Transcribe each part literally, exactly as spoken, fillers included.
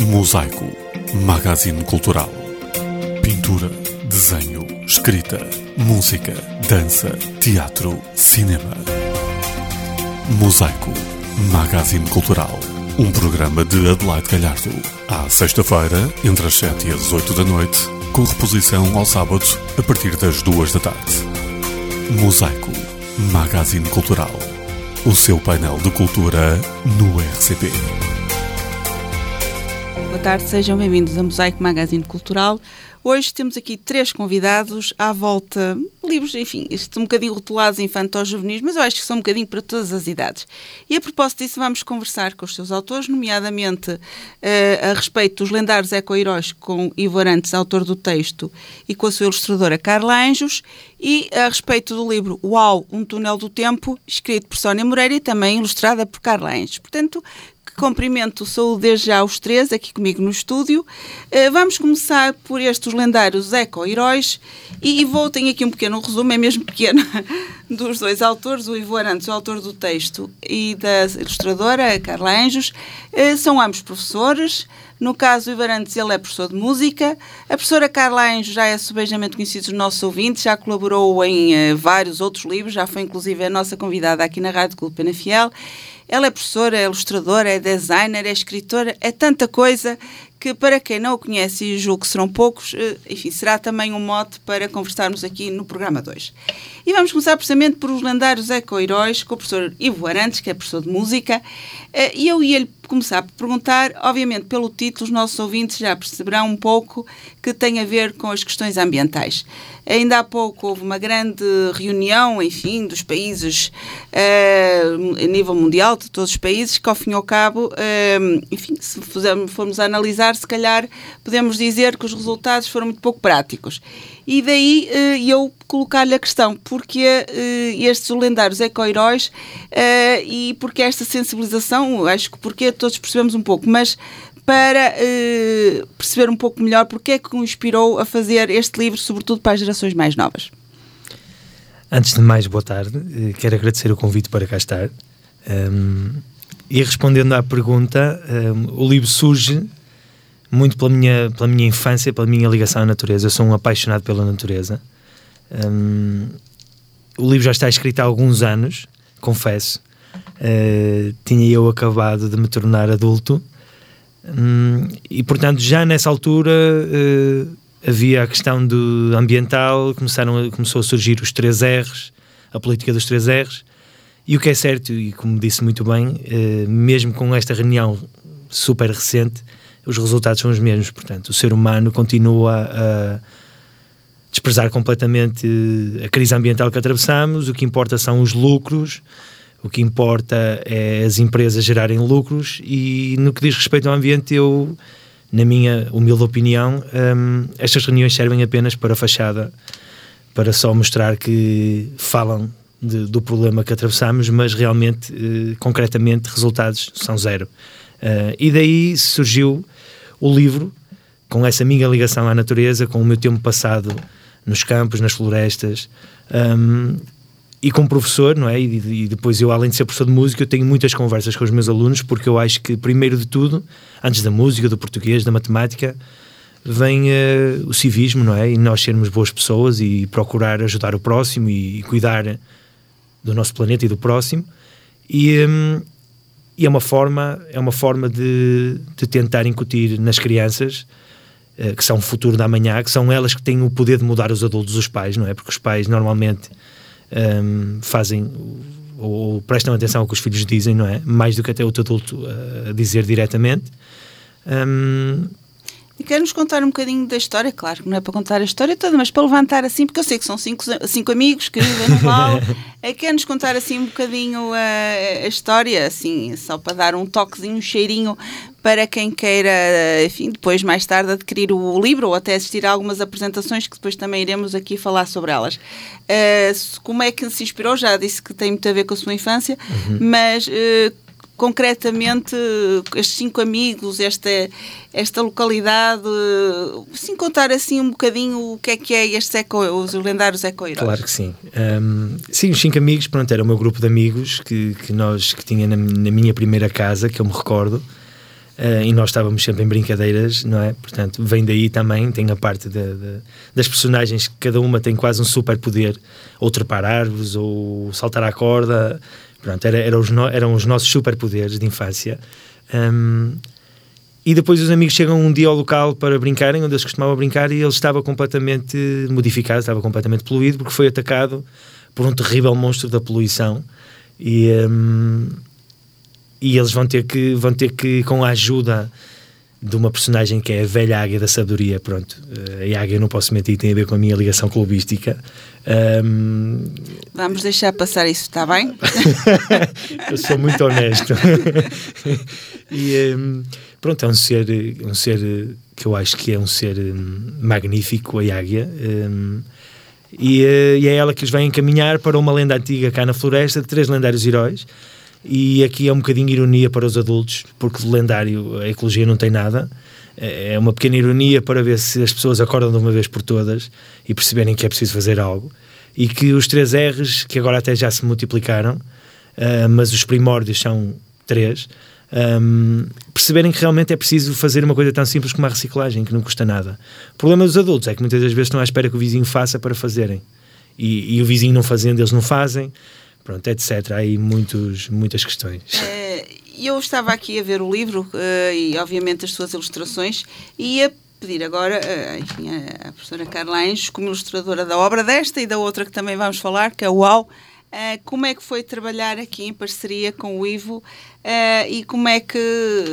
Mosaico, magazine cultural. Pintura, desenho, escrita, música, dança, teatro, cinema. Mosaico, magazine cultural. Um programa de Adelaide Galhardo. À sexta-feira, entre as sete e as oito da noite, com reposição ao sábado, a partir das duas da tarde. Mosaico, magazine cultural. O seu painel de cultura no R C P. Boa tarde, sejam bem-vindos a Mosaico Magazine Cultural. Hoje temos aqui três convidados à volta, livros, enfim, estão um bocadinho rotulados infanto-juvenis, mas eu acho que são um bocadinho para todas as idades. E a propósito disso vamos conversar com os seus autores, nomeadamente uh, a respeito dos lendários eco-heróis com Ivo Arantes, autor do texto, e com a sua ilustradora Carla Anjos, e a respeito do livro Uau, um túnel do tempo, escrito por Sónia Moreira e também ilustrada por Carla Anjos. Portanto, cumprimento, saúde desde já os três aqui comigo no estúdio. Uh, vamos começar por estes lendários eco-heróis e, e vou, tenho aqui um pequeno resumo, é mesmo pequeno, dos dois autores, o Ivo Arantes, o autor do texto, e da ilustradora, a Carla Anjos. Uh, são ambos professores. No caso, o Ivo Arantes, ele é professor de música. A professora Carla Anjos já é subejamente conhecida dos nossos ouvintes, já colaborou em uh, vários outros livros, já foi inclusive a nossa convidada aqui na Rádio Clube Penafiel. Ela é professora, é ilustradora, é designer, é escritora, é tanta coisa que, para quem não o conhece, e julgo que serão poucos, enfim, será também um mote para conversarmos aqui no programa dois. E vamos começar precisamente por os lendários eco-heróis, com o professor Ivo Arantes, que é professor de música, e eu ia-lhe começar por perguntar, obviamente pelo título, os nossos ouvintes já perceberão um pouco que tem a ver com as questões ambientais. Ainda há pouco houve uma grande reunião, enfim, dos países, uh, a nível mundial, de todos os países, que ao fim e ao cabo, uh, enfim, se formos a analisar, se calhar podemos dizer que os resultados foram muito pouco práticos. E daí uh, eu colocar-lhe a questão, porque uh, estes lendários eco-heróis uh, e porque esta sensibilização, acho que porque todos percebemos um pouco, mas para uh, perceber um pouco melhor porque é que o inspirou a fazer este livro, sobretudo para as gerações mais novas. Antes de mais, boa tarde. Quero agradecer o convite para cá estar. Um, e respondendo à pergunta, um, o livro surge muito pela minha, pela minha infância, pela minha ligação à natureza. Eu sou um apaixonado pela natureza. Um, o livro já está escrito há alguns anos, confesso. Uh, tinha eu acabado de me tornar adulto. Hum, e portanto já nessa altura uh, havia a questão do ambiental, começaram a, começou a surgir os três R's, a política dos três R's, e o que é certo, e como disse muito bem, uh, mesmo com esta reunião super recente, os resultados são os mesmos. Portanto, o ser humano continua a desprezar completamente a crise ambiental que atravessamos. O que importa são os lucros. O que importa é as empresas gerarem lucros e, no que diz respeito ao ambiente, eu, na minha humilde opinião, um, estas reuniões servem apenas para fachada, para só mostrar que falam de, do problema que atravessamos, mas realmente, uh, concretamente, resultados são zero. Uh, e daí surgiu o livro, com essa minha ligação à natureza, com o meu tempo passado nos campos, nas florestas, um, e como professor, não é? E, e depois eu, além de ser professor de música, eu tenho muitas conversas com os meus alunos, porque eu acho que, primeiro de tudo, antes da música, do português, da matemática, vem uh, o civismo, não é? E nós sermos boas pessoas e procurar ajudar o próximo e, e cuidar do nosso planeta e do próximo. E, um, e é uma forma, é uma forma de, de tentar incutir nas crianças, uh, que são o futuro da amanhã, que são elas que têm o poder de mudar os adultos, os pais, não é? Porque os pais normalmente Um, fazem ou, ou prestam atenção ao que os filhos dizem, não é? Mais do que até outro adulto uh, a dizer diretamente. Um... E quer-nos contar um bocadinho da história? Claro que não é para contar a história toda, mas para levantar assim, porque eu sei que são cinco, cinco amigos que vivem no vale. É, quer-nos contar assim um bocadinho a, a história, assim, só para dar um toquezinho, um cheirinho para quem queira, enfim, depois mais tarde adquirir o livro ou até assistir a algumas apresentações que depois também iremos aqui falar sobre elas. Uh, como é que se inspirou? Já disse que tem muito a ver com a sua infância, uhum. mas uh, concretamente estes cinco amigos, esta, esta localidade, assim, contar assim um bocadinho o que é que é estes eco, os lendários eco-heróis. Claro que sim. Um, sim, os cinco amigos, pronto, era o meu grupo de amigos que, que nós, que tinha na, na minha primeira casa, que eu me recordo. Uh, e nós estávamos sempre em brincadeiras, não é? Portanto, vem daí também, tem a parte de, de, das personagens, que cada uma tem quase um super poder, ou trepar árvores, ou saltar à corda. Pronto, era, era os no, eram os nossos superpoderes de infância. Um, e depois os amigos chegam um dia ao local para brincarem, onde eles costumavam brincar, e ele estava completamente modificado, estava completamente poluído, porque foi atacado por um terrível monstro da poluição. E... Um, E eles vão ter que, vão ter que, com a ajuda de uma personagem que é a velha águia da sabedoria, pronto, a águia, não posso mentir, tem a ver com a minha ligação clubística. Um... Vamos deixar passar isso, está bem? Eu sou muito honesto. E um, pronto, é um ser, um ser que eu acho que é um ser magnífico, a águia. Um, e, e é ela que os vai encaminhar para uma lenda antiga cá na floresta de três lendários heróis. E aqui é um bocadinho ironia para os adultos, porque de lendário a ecologia não tem nada. É uma pequena ironia para ver se as pessoas acordam de uma vez por todas e perceberem que é preciso fazer algo. E que os três R's, que agora até já se multiplicaram, uh, mas os primórdios são três, um, perceberem que realmente é preciso fazer uma coisa tão simples como a reciclagem, que não custa nada. O problema dos adultos é que muitas das vezes estão à espera que o vizinho faça para fazerem. E, e o vizinho não fazendo, eles não fazem. Pronto, etcétera. Há aí muitos, muitas questões. E eu estava aqui a ver o livro uh, e, obviamente, as suas ilustrações, e ia pedir agora uh, enfim, a, a professora Carla Anjos, como ilustradora da obra desta e da outra que também vamos falar, que é o UAU, uh, como é que foi trabalhar aqui em parceria com o Ivo uh, e como é que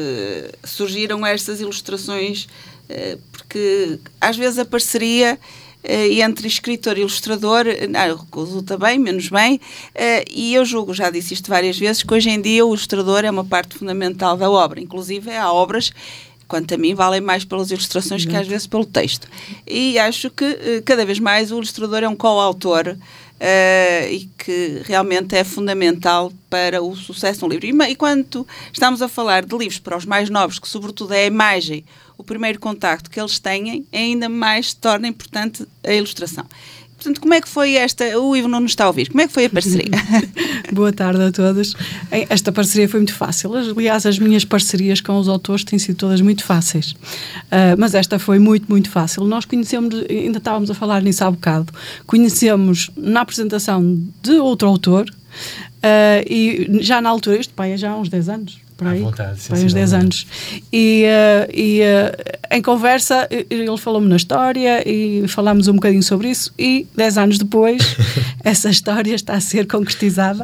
surgiram estas ilustrações, uh, porque às vezes a parceria Uh, entre escritor e ilustrador não, resulta bem, menos bem, uh, e eu julgo, já disse isto várias vezes, que hoje em dia o ilustrador é uma parte fundamental da obra. Inclusive há obras, quanto a mim, valem mais pelas ilustrações que às vezes pelo texto. E acho que uh, cada vez mais o ilustrador é um coautor uh, e que realmente é fundamental para o sucesso de um livro. E, e quando estamos a falar de livros para os mais novos, que sobretudo é a imagem, o primeiro contacto que eles têm, ainda mais se torna importante a ilustração. Portanto, como é que foi esta... O Ivo não nos está a ouvir. Como é que foi a parceria? Boa tarde a todos. Esta parceria foi muito fácil. Aliás, as minhas parcerias com os autores têm sido todas muito fáceis. Uh, mas esta foi muito, muito fácil. Nós conhecemos, ainda estávamos a falar nisso há bocado, conhecemos na apresentação de outro autor, uh, e já na altura, isto pai, já há uns dez anos. Por aí, vontade, foi uns dez anos. E, uh, e uh, em conversa, ele falou-me na história e falámos um bocadinho sobre isso. E dez anos depois, essa história está a ser concretizada.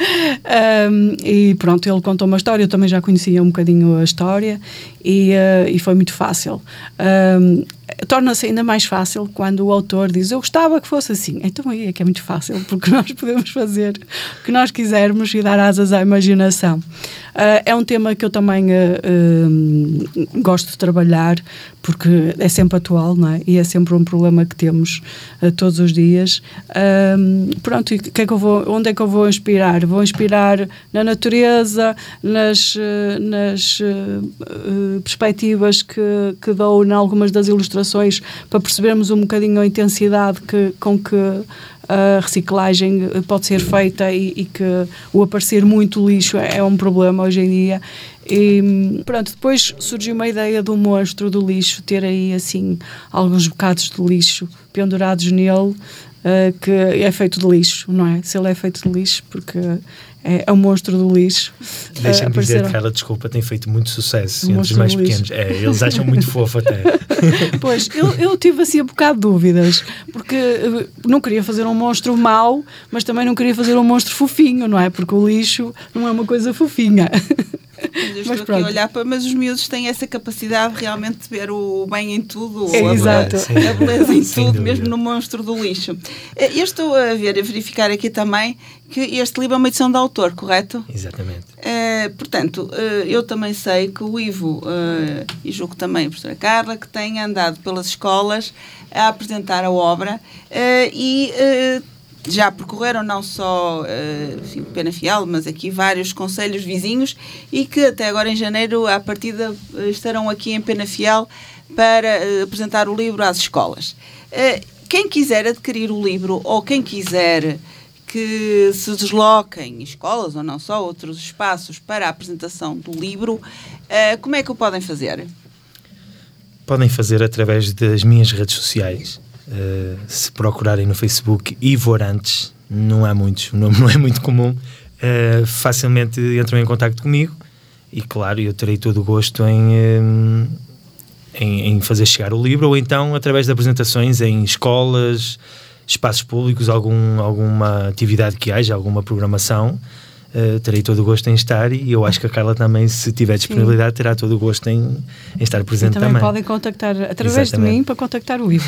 um, e pronto, ele contou uma história, eu também já conhecia um bocadinho a história e, uh, e foi muito fácil. Um, torna-se ainda mais fácil quando o autor diz: eu gostava que fosse assim. Então aí é que é muito fácil, porque nós podemos fazer o que nós quisermos e dar asas à imaginação. Uh, é um tema que eu também uh, uh, gosto de trabalhar, porque é sempre atual, não é? E é sempre um problema que temos uh, todos os dias. Uh, pronto, e que é que eu vou, onde é que eu vou inspirar? Vou inspirar na natureza, nas, uh, nas uh, uh, perspectivas que, que dou em algumas das ilustrações, para percebermos um bocadinho a intensidade que, com que a reciclagem pode ser feita e, e que o aparecer muito lixo é, é um problema hoje em dia. E pronto, depois surgiu uma ideia do monstro do lixo, ter aí assim alguns bocados de lixo pendurados nele, uh, que é feito de lixo, não é? Se ele é feito de lixo, porque é, é um monstro do lixo. Deixa-me uh, dizer que ela, desculpa, tem feito muito sucesso um entre os mais pequenos. É, eles acham muito fofo até. Pois, eu, eu tive assim um bocado de dúvidas, porque uh, não queria fazer um monstro mau, mas também não queria fazer um monstro fofinho, não é? Porque o lixo não é uma coisa fofinha. Mas eu estou mas aqui a olhar para, mas os miúdos têm essa capacidade realmente de ver o bem em tudo, é, a, exato. a beleza em tudo, mesmo no monstro do lixo. Eu estou a ver, a verificar aqui também que este livro é uma edição de autor, correto? Exatamente. Uh, portanto, uh, eu também sei que o Ivo, uh, e julgo também a professora Carla, que tem andado pelas escolas a apresentar a obra uh, e... Uh, já percorreram não só uh, Penafiel, mas aqui vários concelhos vizinhos e que até agora em janeiro, à partida, estarão aqui em Penafiel para uh, apresentar o livro às escolas. Uh, quem quiser adquirir o livro ou quem quiser que se desloquem escolas ou não só, outros espaços para a apresentação do livro, uh, como é que o podem fazer? Podem fazer através das minhas redes sociais. Uh, se procurarem no Facebook Ivo Arantes, não há muitos, o nome não é muito comum, uh, facilmente entram em contacto comigo e, claro, eu terei todo o gosto em, um, em, em fazer chegar o livro, ou então através de apresentações em escolas, espaços públicos, algum, alguma atividade que haja, alguma programação. Uh, terei todo o gosto em estar, e eu acho que a Carla também, se tiver disponibilidade, terá todo o gosto em, em estar presente também. Também podem contactar através Exatamente. de mim para contactar o Ivo.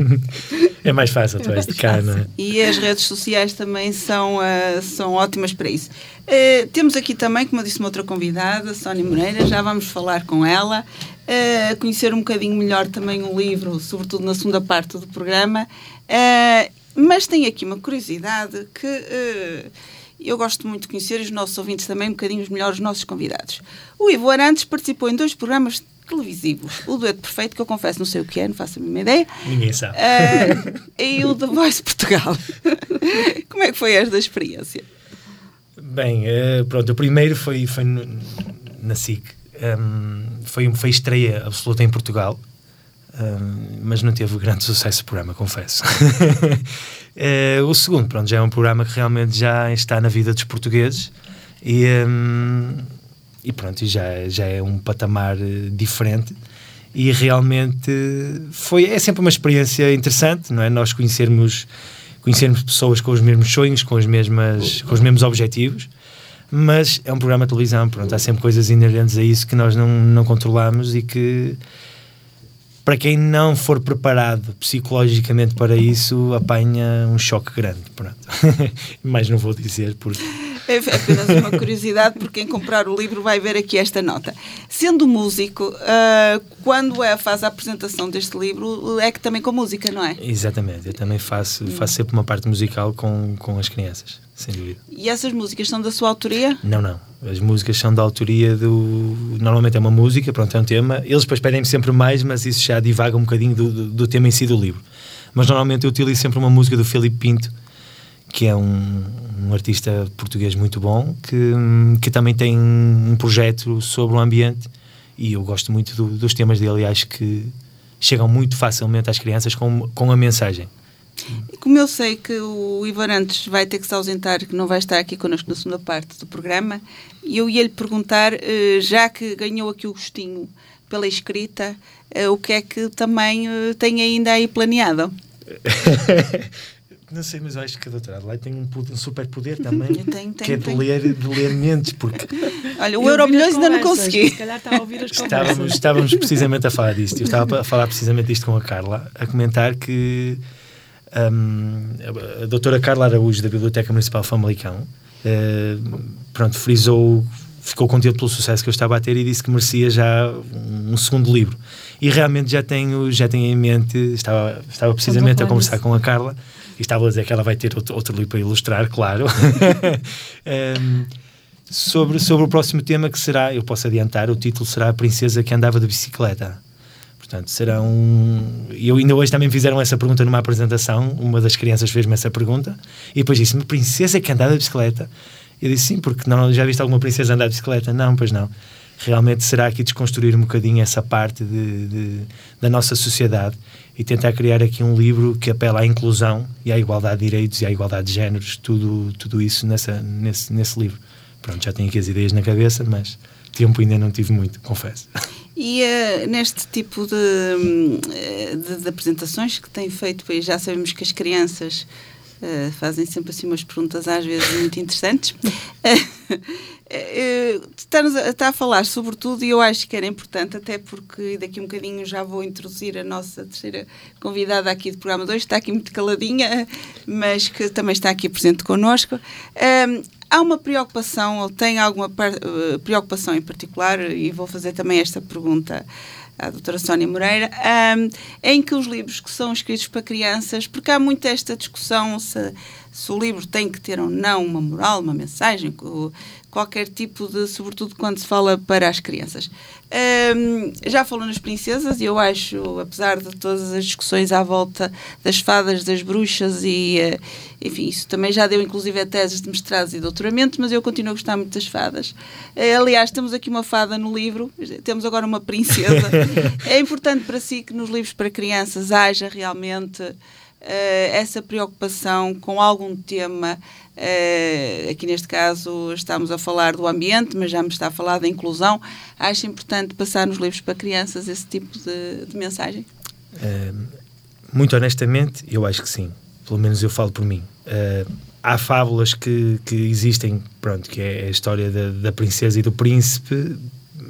É mais fácil, tu és de cá, não é? E as redes sociais também são, uh, são ótimas para isso. Uh, temos aqui também, como eu disse, uma outra convidada, Sónia Moreira, já vamos falar com ela, uh, conhecer um bocadinho melhor também o livro, sobretudo na segunda parte do programa, uh, mas tenho aqui uma curiosidade que... Uh, eu gosto muito de conhecer, os nossos ouvintes também, um bocadinho melhor os nossos convidados. O Ivo Arantes participou em dois programas televisivos. O Dueto Perfeito, que eu confesso não sei o que é, não faço a mínima ideia. Ninguém sabe. Uh, e o The Voice Portugal. Como é que foi esta experiência? Bem, uh, pronto, o primeiro foi, foi no, na S I C. Um, foi, foi estreia absoluta em Portugal. Um, mas não teve grande sucesso o programa, confesso. uh, o segundo, pronto, já é um programa que realmente já está na vida dos portugueses e, um, e pronto, já, já é um patamar diferente, e realmente foi, é sempre uma experiência interessante, não é? Nós conhecermos, conhecermos pessoas com os mesmos sonhos, com, as mesmas, com os mesmos objetivos, mas é um programa de televisão, pronto, há sempre coisas inerentes a isso que nós não, não controlamos e que, para quem não for preparado psicologicamente para isso, apanha um choque grande. Pronto. Mas não vou dizer porque... É apenas uma curiosidade, porque quem comprar o livro vai ver aqui esta nota. Sendo músico, uh, quando é, faz a apresentação deste livro, é que também com música, não é? Exatamente. Eu também faço, faço sempre uma parte musical com, com as crianças, sem dúvida. E essas músicas são da sua autoria? Não, não. As músicas são da autoria do... Normalmente é uma música, pronto, é um tema. Eles depois pedem-me sempre mais, mas isso já divaga um bocadinho do, do, do tema em si do livro. Mas normalmente eu utilizo sempre uma música do Filipe Pinto, que é um, um artista português muito bom, que, que também tem um projeto sobre o ambiente, e eu gosto muito do, dos temas dele, e acho que chegam muito facilmente às crianças com, com a mensagem. Como eu sei que o Ivo Arantes vai ter que se ausentar, que não vai estar aqui connosco na segunda parte do programa, eu ia-lhe perguntar, já que ganhou aqui o gostinho pela escrita, o que é que também tem ainda aí planeado? Não sei, mas eu acho que a doutora Adelaide tem um, um super poder também, tenho, tenho, que é de tenho. ler, de ler mentes, porque... Olha, o Euromilhões ainda não consegui. Se calhar está a ouvir as estávamos, estávamos precisamente a falar disto. Eu estava a falar precisamente disto com a Carla, a comentar que um, a doutora Carla Araújo, da Biblioteca Municipal Famalicão, uh, pronto, frisou, ficou contente pelo sucesso que eu estava a ter e disse que merecia já um, um segundo livro. E realmente já tenho, já tenho em mente, estava, estava precisamente a conversar com a Carla, e estava a dizer que ela vai ter outro, outro livro para ilustrar, claro. um, sobre, sobre o próximo tema, que será, eu posso adiantar, o título será A Princesa que Andava de Bicicleta. Portanto, será um... Eu ainda hoje também me fizeram essa pergunta numa apresentação, uma das crianças fez-me essa pergunta, e depois disse-me, princesa que andava de bicicleta? Eu disse, sim, porque não, já viste alguma princesa andar de bicicleta? Não, pois não. Realmente será aqui desconstruir um bocadinho essa parte de, de, da nossa sociedade e tentar criar aqui um livro que apela à inclusão e à igualdade de direitos e à igualdade de géneros, tudo, tudo isso nessa, nesse, nesse livro. Pronto, já tenho aqui as ideias na cabeça, mas tempo ainda não tive muito, confesso. E uh, neste tipo de, de, de apresentações que tem feito, pois já sabemos que as crianças uh, fazem sempre assim umas perguntas às vezes muito interessantes. Está-nos a, está a falar sobre tudo, e eu acho que era importante, até porque daqui a um bocadinho já vou introduzir a nossa terceira convidada aqui do programa dois, está aqui muito caladinha, mas que também está aqui presente connosco. Um, há uma preocupação, ou tem alguma par, uh, preocupação em particular, e vou fazer também esta pergunta à doutora Sónia Moreira, um, em que os livros que são escritos para crianças, porque há muito esta discussão se, se o livro tem que ter ou não uma moral, uma mensagem, qualquer tipo de, sobretudo quando se fala para as crianças. Um, já falou nas princesas e eu acho, apesar de todas as discussões à volta das fadas, das bruxas e, uh, enfim, isso também já deu inclusive a teses de mestrado e doutoramento, mas eu continuo a gostar muito das fadas. Uh, aliás, temos aqui uma fada no livro, temos agora uma princesa. É importante para si que nos livros para crianças haja realmente uh, essa preocupação com algum tema. Uh, aqui neste caso estamos a falar do ambiente, mas já me está a falar da inclusão. Acho importante passar nos livros para crianças esse tipo de, de mensagem? Uh, muito honestamente, eu acho que sim. Pelo menos eu falo por mim. Uh, há fábulas que, que existem, pronto, que é a história da, da princesa e do príncipe, uh,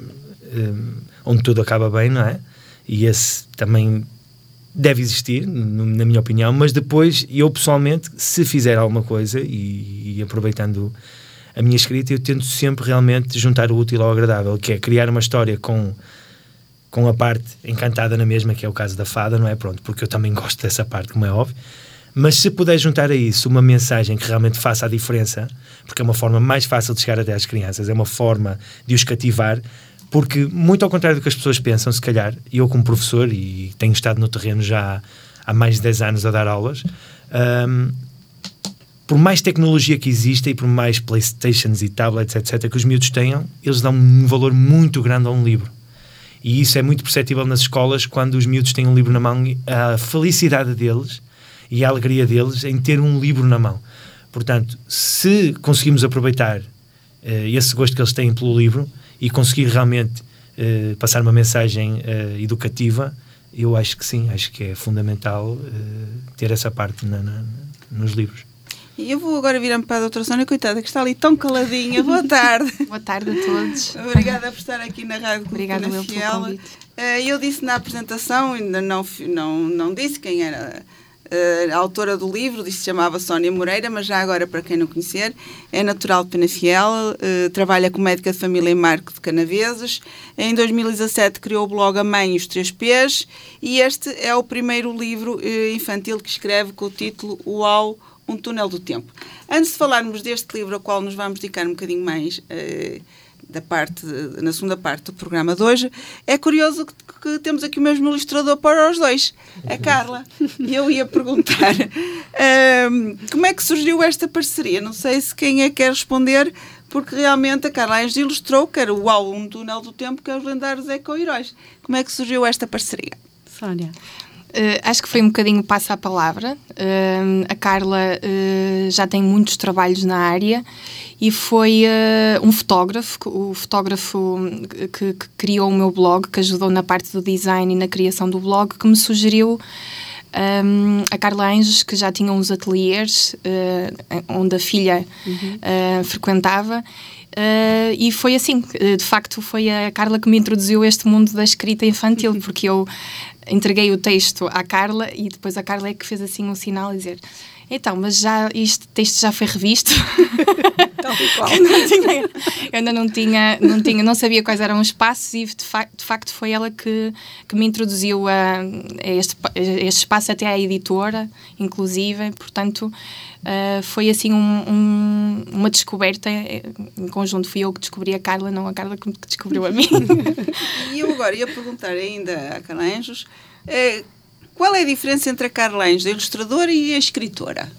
onde tudo acaba bem, não é? E esse também deve existir, na minha opinião, mas depois, eu pessoalmente, se fizer alguma coisa, e, e aproveitando a minha escrita, eu tento sempre realmente juntar o útil ao agradável, que é criar uma história com, com a parte encantada na mesma, que é o caso da fada, não é? Pronto, porque eu também gosto dessa parte, como é óbvio, mas se puder juntar a isso uma mensagem que realmente faça a diferença, porque é uma forma mais fácil de chegar até às crianças, é uma forma de os cativar, porque, muito ao contrário do que as pessoas pensam, se calhar, eu como professor, e tenho estado no terreno já há mais de dez anos a dar aulas, um, por mais tecnologia que exista e por mais Playstations e tablets, etcétera, que os miúdos tenham, eles dão um valor muito grande a um livro. E isso é muito perceptível nas escolas, quando os miúdos têm um livro na mão, a felicidade deles e a alegria deles em ter um livro na mão. Portanto, se conseguimos aproveitar uh, esse gosto que eles têm pelo livro, e conseguir realmente uh, passar uma mensagem uh, educativa, eu acho que sim, acho que é fundamental uh, ter essa parte na, na, nos livros. E eu vou agora virar-me para a doutora Sónia, coitada, que está ali tão caladinha. Boa tarde. Boa tarde a todos. Obrigada por estar aqui na Rádio Obrigada pelo convite. Uh, eu disse na apresentação, ainda não, não, não disse quem era Uh, a autora do livro, disse que se chamava Sónia Moreira, mas já agora, para quem não conhecer, é natural de Penafiel, uh, trabalha como médica de família em Marco de Canaveses. Em dois mil e dezassete criou o blog A Mãe e os Três P's, e este é o primeiro livro uh, infantil que escreve com o título Uau, um túnel do tempo. Antes de falarmos deste livro, ao qual nos vamos dedicar um bocadinho mais uh, da parte, na segunda parte do programa de hoje, é curioso que, que temos aqui o mesmo ilustrador para os dois, a Carla. E eu ia perguntar um, como é que surgiu esta parceria? Não sei se quem é que quer responder, porque realmente a Carla Anjos ilustrou, que era o Uau, um túnel do tempo, que é os lendários eco-heróis. Como é que surgiu esta parceria? Sónia. Uh, acho que foi um bocadinho passo à palavra. Uh, a Carla uh, já tem muitos trabalhos na área e foi uh, um fotógrafo, o fotógrafo que, que criou o meu blog, que ajudou na parte do design e na criação do blog, que me sugeriu um, a Carla Anjos, que já tinha uns ateliês uh, onde a filha uhum. uh, frequentava. Uh, e foi assim, de facto foi a Carla que me introduziu a este mundo da escrita infantil, porque eu entreguei o texto à Carla e depois a Carla é que fez assim um sinal a dizer: então, mas já, este texto já foi revisto? Tal e qual. eu, não tinha, eu ainda não tinha, não tinha, não sabia quais eram os passos e de, fa- de facto foi ela que, que me introduziu a, a, este, a este espaço, até à editora, inclusive, portanto uh, foi assim um, um, uma descoberta em conjunto. Fui eu que descobri a Carla, não a Carla que descobriu a mim. E eu agora ia perguntar ainda à Carla Anjos, uh, qual é a diferença entre a Carla Anjos, a ilustradora, e a escritora?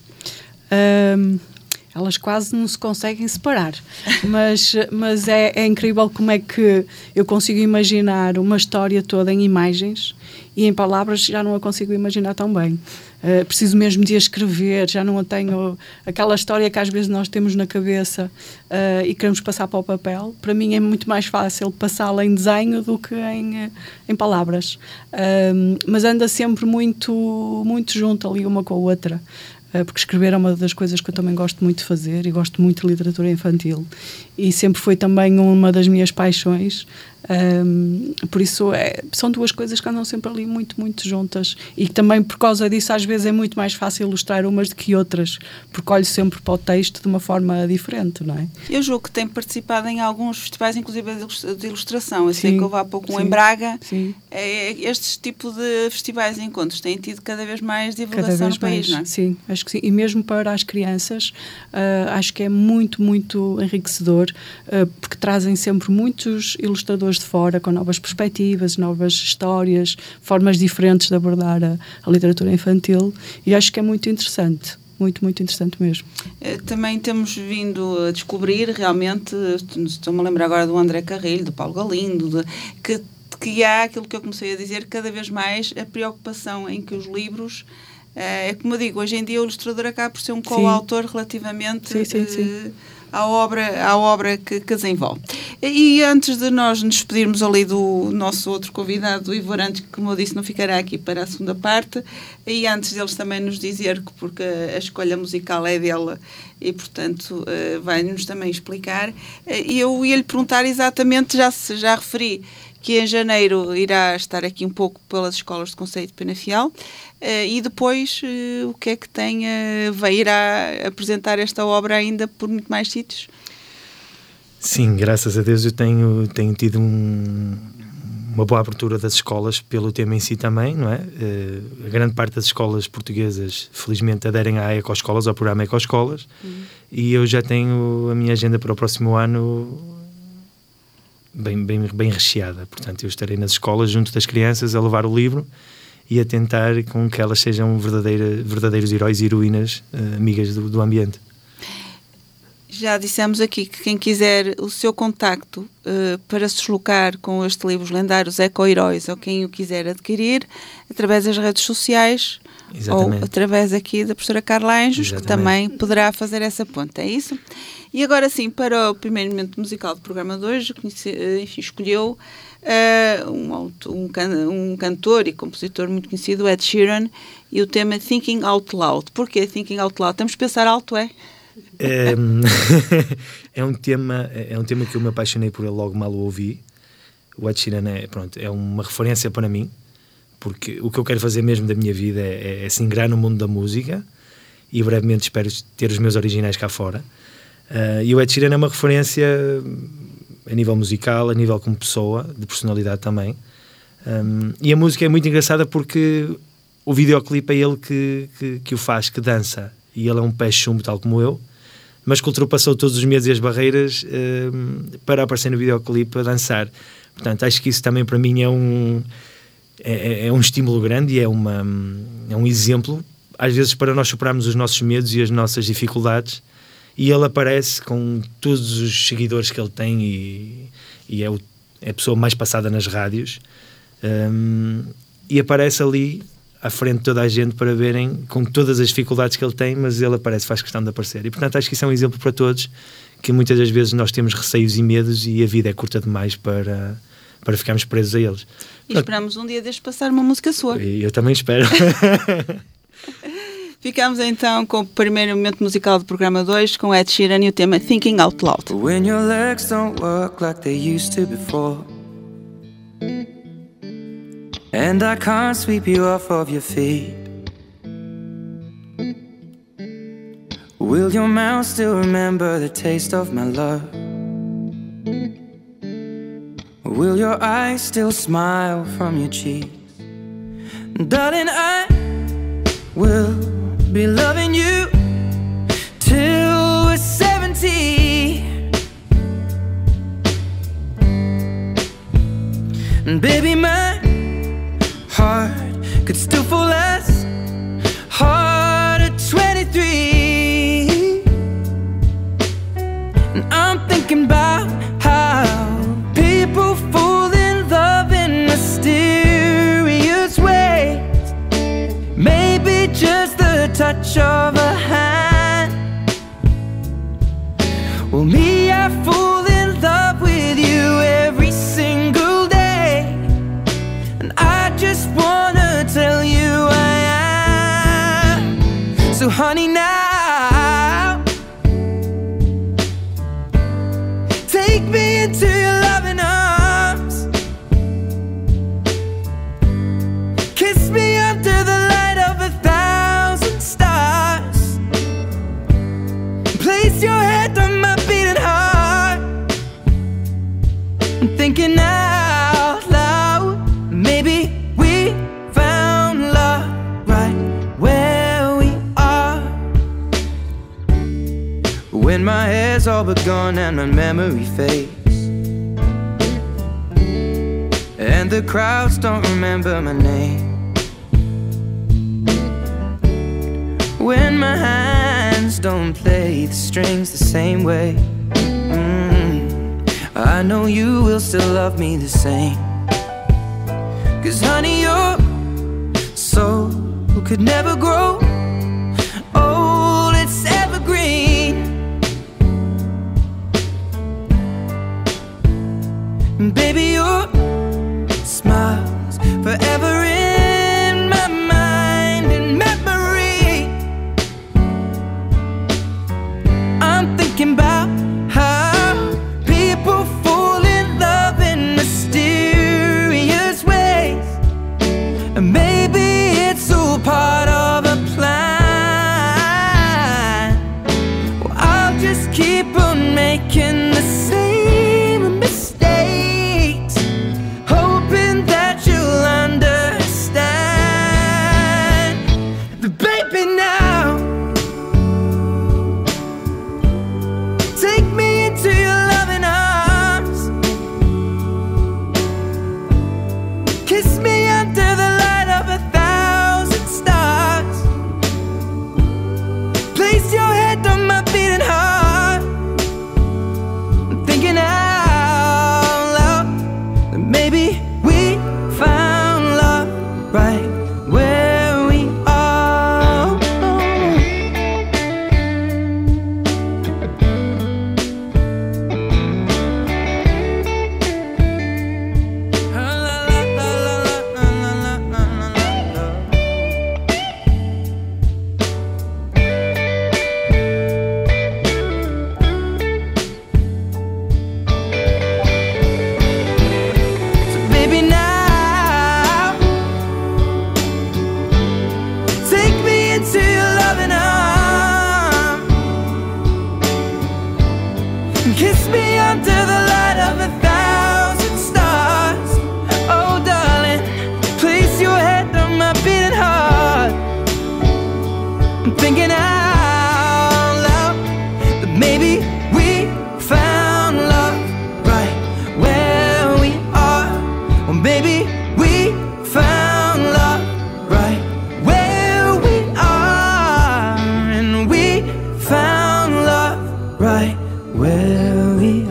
Um, elas quase não se conseguem separar, mas, mas é, é incrível como é que eu consigo imaginar uma história toda em imagens e em palavras já não a consigo imaginar tão bem. Uh, preciso mesmo de a escrever, já não a tenho, aquela história que às vezes nós temos na cabeça uh, e queremos passar para o papel. Para mim é muito mais fácil passá-la em desenho do que em, em palavras, uh, mas anda sempre muito, muito junto ali uma com a outra, uh, porque escrever é uma das coisas que eu também gosto muito de fazer e gosto muito de literatura infantil e sempre foi também uma das minhas paixões. Um, por isso é, são duas coisas que andam sempre ali muito, muito juntas, e também por causa disso às vezes é muito mais fácil ilustrar umas do que outras, porque olho sempre para o texto de uma forma diferente, não é? Eu julgo que tem participado em alguns festivais, inclusive de ilustração. Eu Sim, sei que houve há pouco um sim, em Braga. sim. É, estes tipos de festivais e encontros têm tido cada vez mais divulgação Cada vez no país, mais, não é? sim, acho que sim. E mesmo para as crianças, uh, acho que é muito, muito enriquecedor, uh, porque trazem sempre muitos ilustradores de fora, com novas perspectivas, novas histórias, formas diferentes de abordar a, a literatura infantil, e acho que é muito interessante. Muito, muito interessante mesmo. Também temos vindo a descobrir, realmente, estou-me a lembrar agora do André Carrilho, do Paulo Galindo, de, que, que há aquilo que eu comecei a dizer, cada vez mais a preocupação em que os livros, é como eu digo, hoje em dia o ilustrador acaba por ser um coautor relativamente sim, sim, sim. Uh, à obra, à obra que, que desenvolve. E antes de nós nos despedirmos ali do nosso outro convidado, o Ivo Arantes, que, como eu disse, não ficará aqui para a segunda parte, e antes deles também nos dizer que, porque a escolha musical é dele e, portanto, uh, vai-nos também explicar, e eu ia-lhe perguntar exatamente, já, já referi, que em janeiro irá estar aqui um pouco pelas escolas de Conceito de Penafiel, uh, e depois uh, o que é que tem, uh, vai irá apresentar esta obra ainda por muito mais sítios? Sim, graças a Deus eu tenho, tenho tido um, uma boa abertura das escolas pelo tema em si também, não é? Uh, a grande parte das escolas portuguesas, felizmente, aderem à Ecoescolas, ao programa Ecoescolas, uhum. E eu já tenho a minha agenda para o próximo ano Bem, bem, bem recheada. Portanto, eu estarei nas escolas junto das crianças a levar o livro e a tentar com que elas sejam verdadeira, verdadeiros heróis e heroínas, uh, amigas do, do ambiente. Já dissemos aqui que quem quiser o seu contacto uh, para se deslocar com este livro, Os Lendários Eco-Heróis, ou quem o quiser adquirir, através das redes sociais. Exatamente. Ou através aqui da professora Carla Anjos, Exatamente. Que também poderá fazer essa ponte, é isso? E agora sim, para o primeiro momento musical do programa de hoje, conheci, enfim, escolheu uh, um, um, can, um cantor e compositor muito conhecido, Ed Sheeran, e o tema Thinking Out Loud. Porquê Thinking Out Loud? Temos de pensar alto, é? É, é, um tema, é um tema que eu me apaixonei por ele logo mal o ouvi. O Ed Sheeran é, pronto, é uma referência para mim, porque o que eu quero fazer mesmo da minha vida é, é se ingrar no mundo da música, e brevemente espero ter os meus originais cá fora. Uh, e o Ed Sheeran é uma referência a nível musical, a nível como pessoa, de personalidade também. Um, e a música é muito engraçada porque o videoclipe é ele que, que, que o faz, que dança. E ele é um pé chumbo, tal como eu, mas que ultrapassou todos os medos e as barreiras um, para aparecer no videoclipe a dançar. Portanto, acho que isso também para mim é um, é, é um estímulo grande e é, uma, é um exemplo, às vezes, para nós superarmos os nossos medos e as nossas dificuldades. E ele aparece com todos os seguidores que ele tem e, e é, o, é a pessoa mais passada nas rádios, um, e aparece ali à frente de toda a gente para verem com todas as dificuldades que ele tem, mas ele aparece, faz questão de aparecer. E portanto acho que isso é um exemplo para todos, que muitas das vezes nós temos receios e medos e a vida é curta demais para, para ficarmos presos a eles. E portanto, esperamos um dia deste passar uma música sua. Eu, eu também espero. Ficamos então com o primeiro momento musical do programa dois, com Ed Sheeran e o tema Thinking Out Loud. When your legs don't work like they used to before, and I can't sweep you off of your feet, will your mouth still remember the taste of my love? Will your eyes still smile from your cheeks? Darling, I will be loving you till we're seventy. And baby, my heart could still fall less hard at twenty-three. And I'm thinking about how people fall in love in mysterious ways. Maybe just the touch of a hand. Well, me, I fall in love with you every single day, and I just wanna tell you I am. So honey, now take me into your loving arms. hair's all but gone and my memory fades, and the crowds don't remember my name. When my hands don't play the strings the same way, mm, I know you will still love me the same. 'Cause honey, your soul could never grow old, it's evergreen. And baby, your smile's forever in my mind and memory. I'm thinking about how people fall in love in mysterious ways, and maybe it's all part of a plan. Well, I'll just keep on making the same mistakes, hoping that you'll understand. But baby, now take me into your loving arms, kiss me under the light of a thousand stars, place your head on my beating heart. I'm thinking out loud that maybe we found love right where we are. So baby, now take me into your loving arms, kiss me under the light of a thousand stars. Oh darling, place your head on my beating heart. I'm thinking out loud that maybe we found love right where we are. Or maybe we found love right where we are. And we found love right where we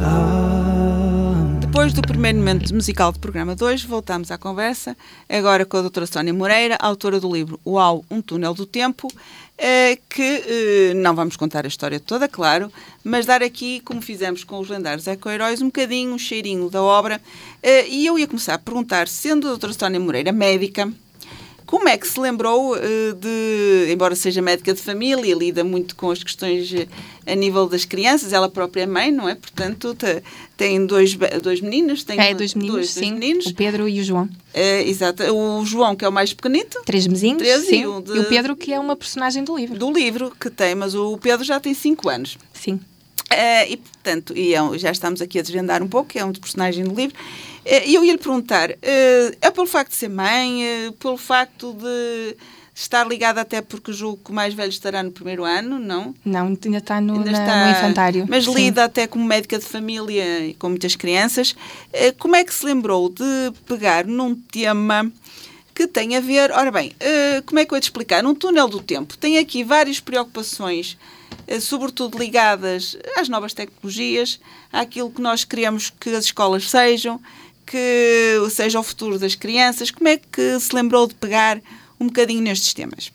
are. Depois do primeiro momento musical do programa dois, voltamos à conversa, agora com a doutora Sónia Moreira, autora do livro Uau, um túnel do tempo, eh, que eh, não vamos contar a história toda, claro, mas dar aqui, como fizemos com os lendários eco-heróis, um bocadinho, um cheirinho da obra. Eh, e eu ia começar a perguntar, sendo a doutora Sónia Moreira médica, como é que se lembrou eh, de, embora seja médica de família, lida muito com as questões eh, a nível das crianças, ela própria é mãe, não é? Portanto, te- tem dois, be- dois meninos. Tem É, dois meninos, dois, dois sim. meninos. O Pedro e o João. Eh, exato. O João, que é o mais pequenito, Três mesinhos, Três e sim. o de- E o Pedro, que é uma personagem do livro. do livro que tem, mas o Pedro já tem cinco anos. Sim. Eh, e, portanto, e é um- já estamos aqui a desvendar um pouco, é um personagem do livro. Eh, E eu ia lhe perguntar, eh, é pelo facto de ser mãe, eh, pelo facto de estar ligada, até porque julgo que o mais velho estará no primeiro ano, não? Não, ainda está no, Ainda na- está- no infantário. Mas Sim. lida até como médica de família e com muitas crianças. Eh, Como é que se lembrou de pegar num tema que tem a ver... Ora bem, eh, como é que eu ia te explicar? Num túnel do tempo. Tem aqui várias preocupações, eh, sobretudo ligadas às novas tecnologias, àquilo que nós queremos que as escolas sejam, que seja o futuro das crianças. Como é que se lembrou de pegar um bocadinho nestes temas?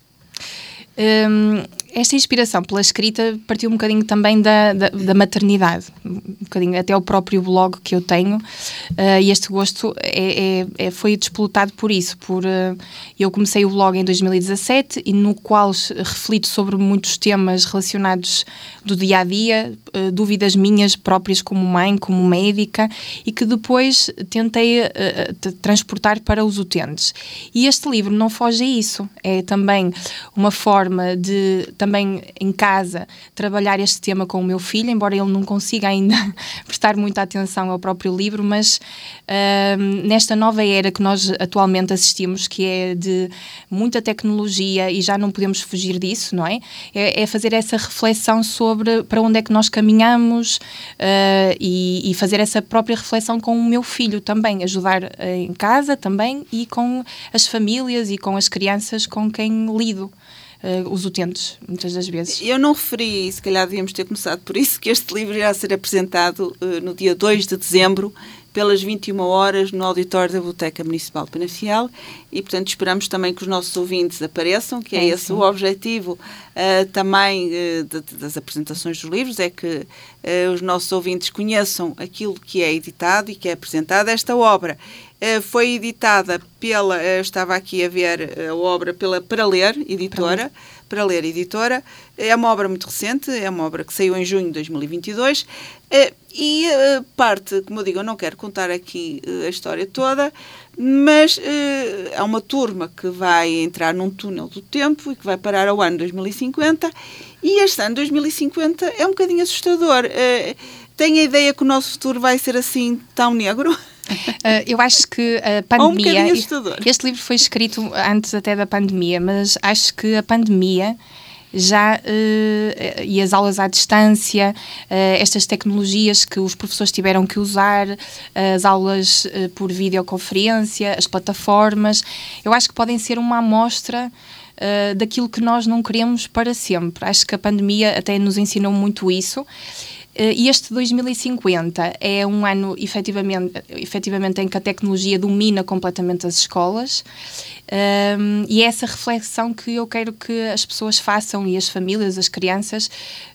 Hum, esta inspiração pela escrita partiu um bocadinho também da, da, da maternidade, um bocadinho até o próprio blog que eu tenho, uh, e este gosto é, é, é, foi despolutado por isso, por, uh, eu comecei o blog em dois mil e dezassete e no qual reflito sobre muitos temas relacionados do dia-a-dia, uh, dúvidas minhas próprias como mãe, como médica, e que depois tentei uh, uh, transportar para os utentes. E este livro não foge a isso, é também uma forma de também em casa trabalhar este tema com o meu filho, embora ele não consiga ainda prestar muita atenção ao próprio livro, mas uh, nesta nova era que nós atualmente assistimos, que é de muita tecnologia e já não podemos fugir disso, não é? É, é fazer essa reflexão sobre para onde é que nós caminhamos uh, e, e fazer essa própria reflexão com o meu filho também, ajudar uh, em casa também e com as famílias e com as crianças com quem lido. Uh, os utentes, muitas das vezes. Eu não referi, se calhar devíamos ter começado por isso, que este livro irá ser apresentado uh, no dia dois de dezembro, pelas vinte e uma horas, no auditório da Biblioteca Municipal de Penafiel, e, portanto, esperamos também que os nossos ouvintes apareçam, que é, é esse sim. o objetivo uh, também uh, de, de, das apresentações dos livros, é que uh, os nossos ouvintes conheçam aquilo que é editado e que é apresentado. Esta obra uh, foi editada pela, uh, estava aqui a ver a obra pela Para Ler, editora, Para Ler, editora. É uma obra muito recente, é uma obra que saiu em junho de dois mil e vinte e dois, uh, e uh, parte, como eu digo, eu não quero contar aqui uh, a história toda, mas uh, há uma turma que vai entrar num túnel do tempo e que vai parar ao ano dois mil e cinquenta, e este ano dois mil e cinquenta é um bocadinho assustador. Uh, tem a ideia que o nosso futuro vai ser assim tão negro? Uh, eu acho que a pandemia... Um assustador. Este livro foi escrito antes até da pandemia, mas acho que a pandemia já, uh, e as aulas à distância, uh, estas tecnologias que os professores tiveram que usar, uh, as aulas uh, por videoconferência, as plataformas, eu acho que podem ser uma amostra uh, daquilo que nós não queremos para sempre. Acho que a pandemia até nos ensinou muito isso. E este dois mil e cinquenta é um ano, efetivamente, efetivamente, em que a tecnologia domina completamente as escolas, um, e é essa reflexão que eu quero que as pessoas façam, e as famílias, as crianças,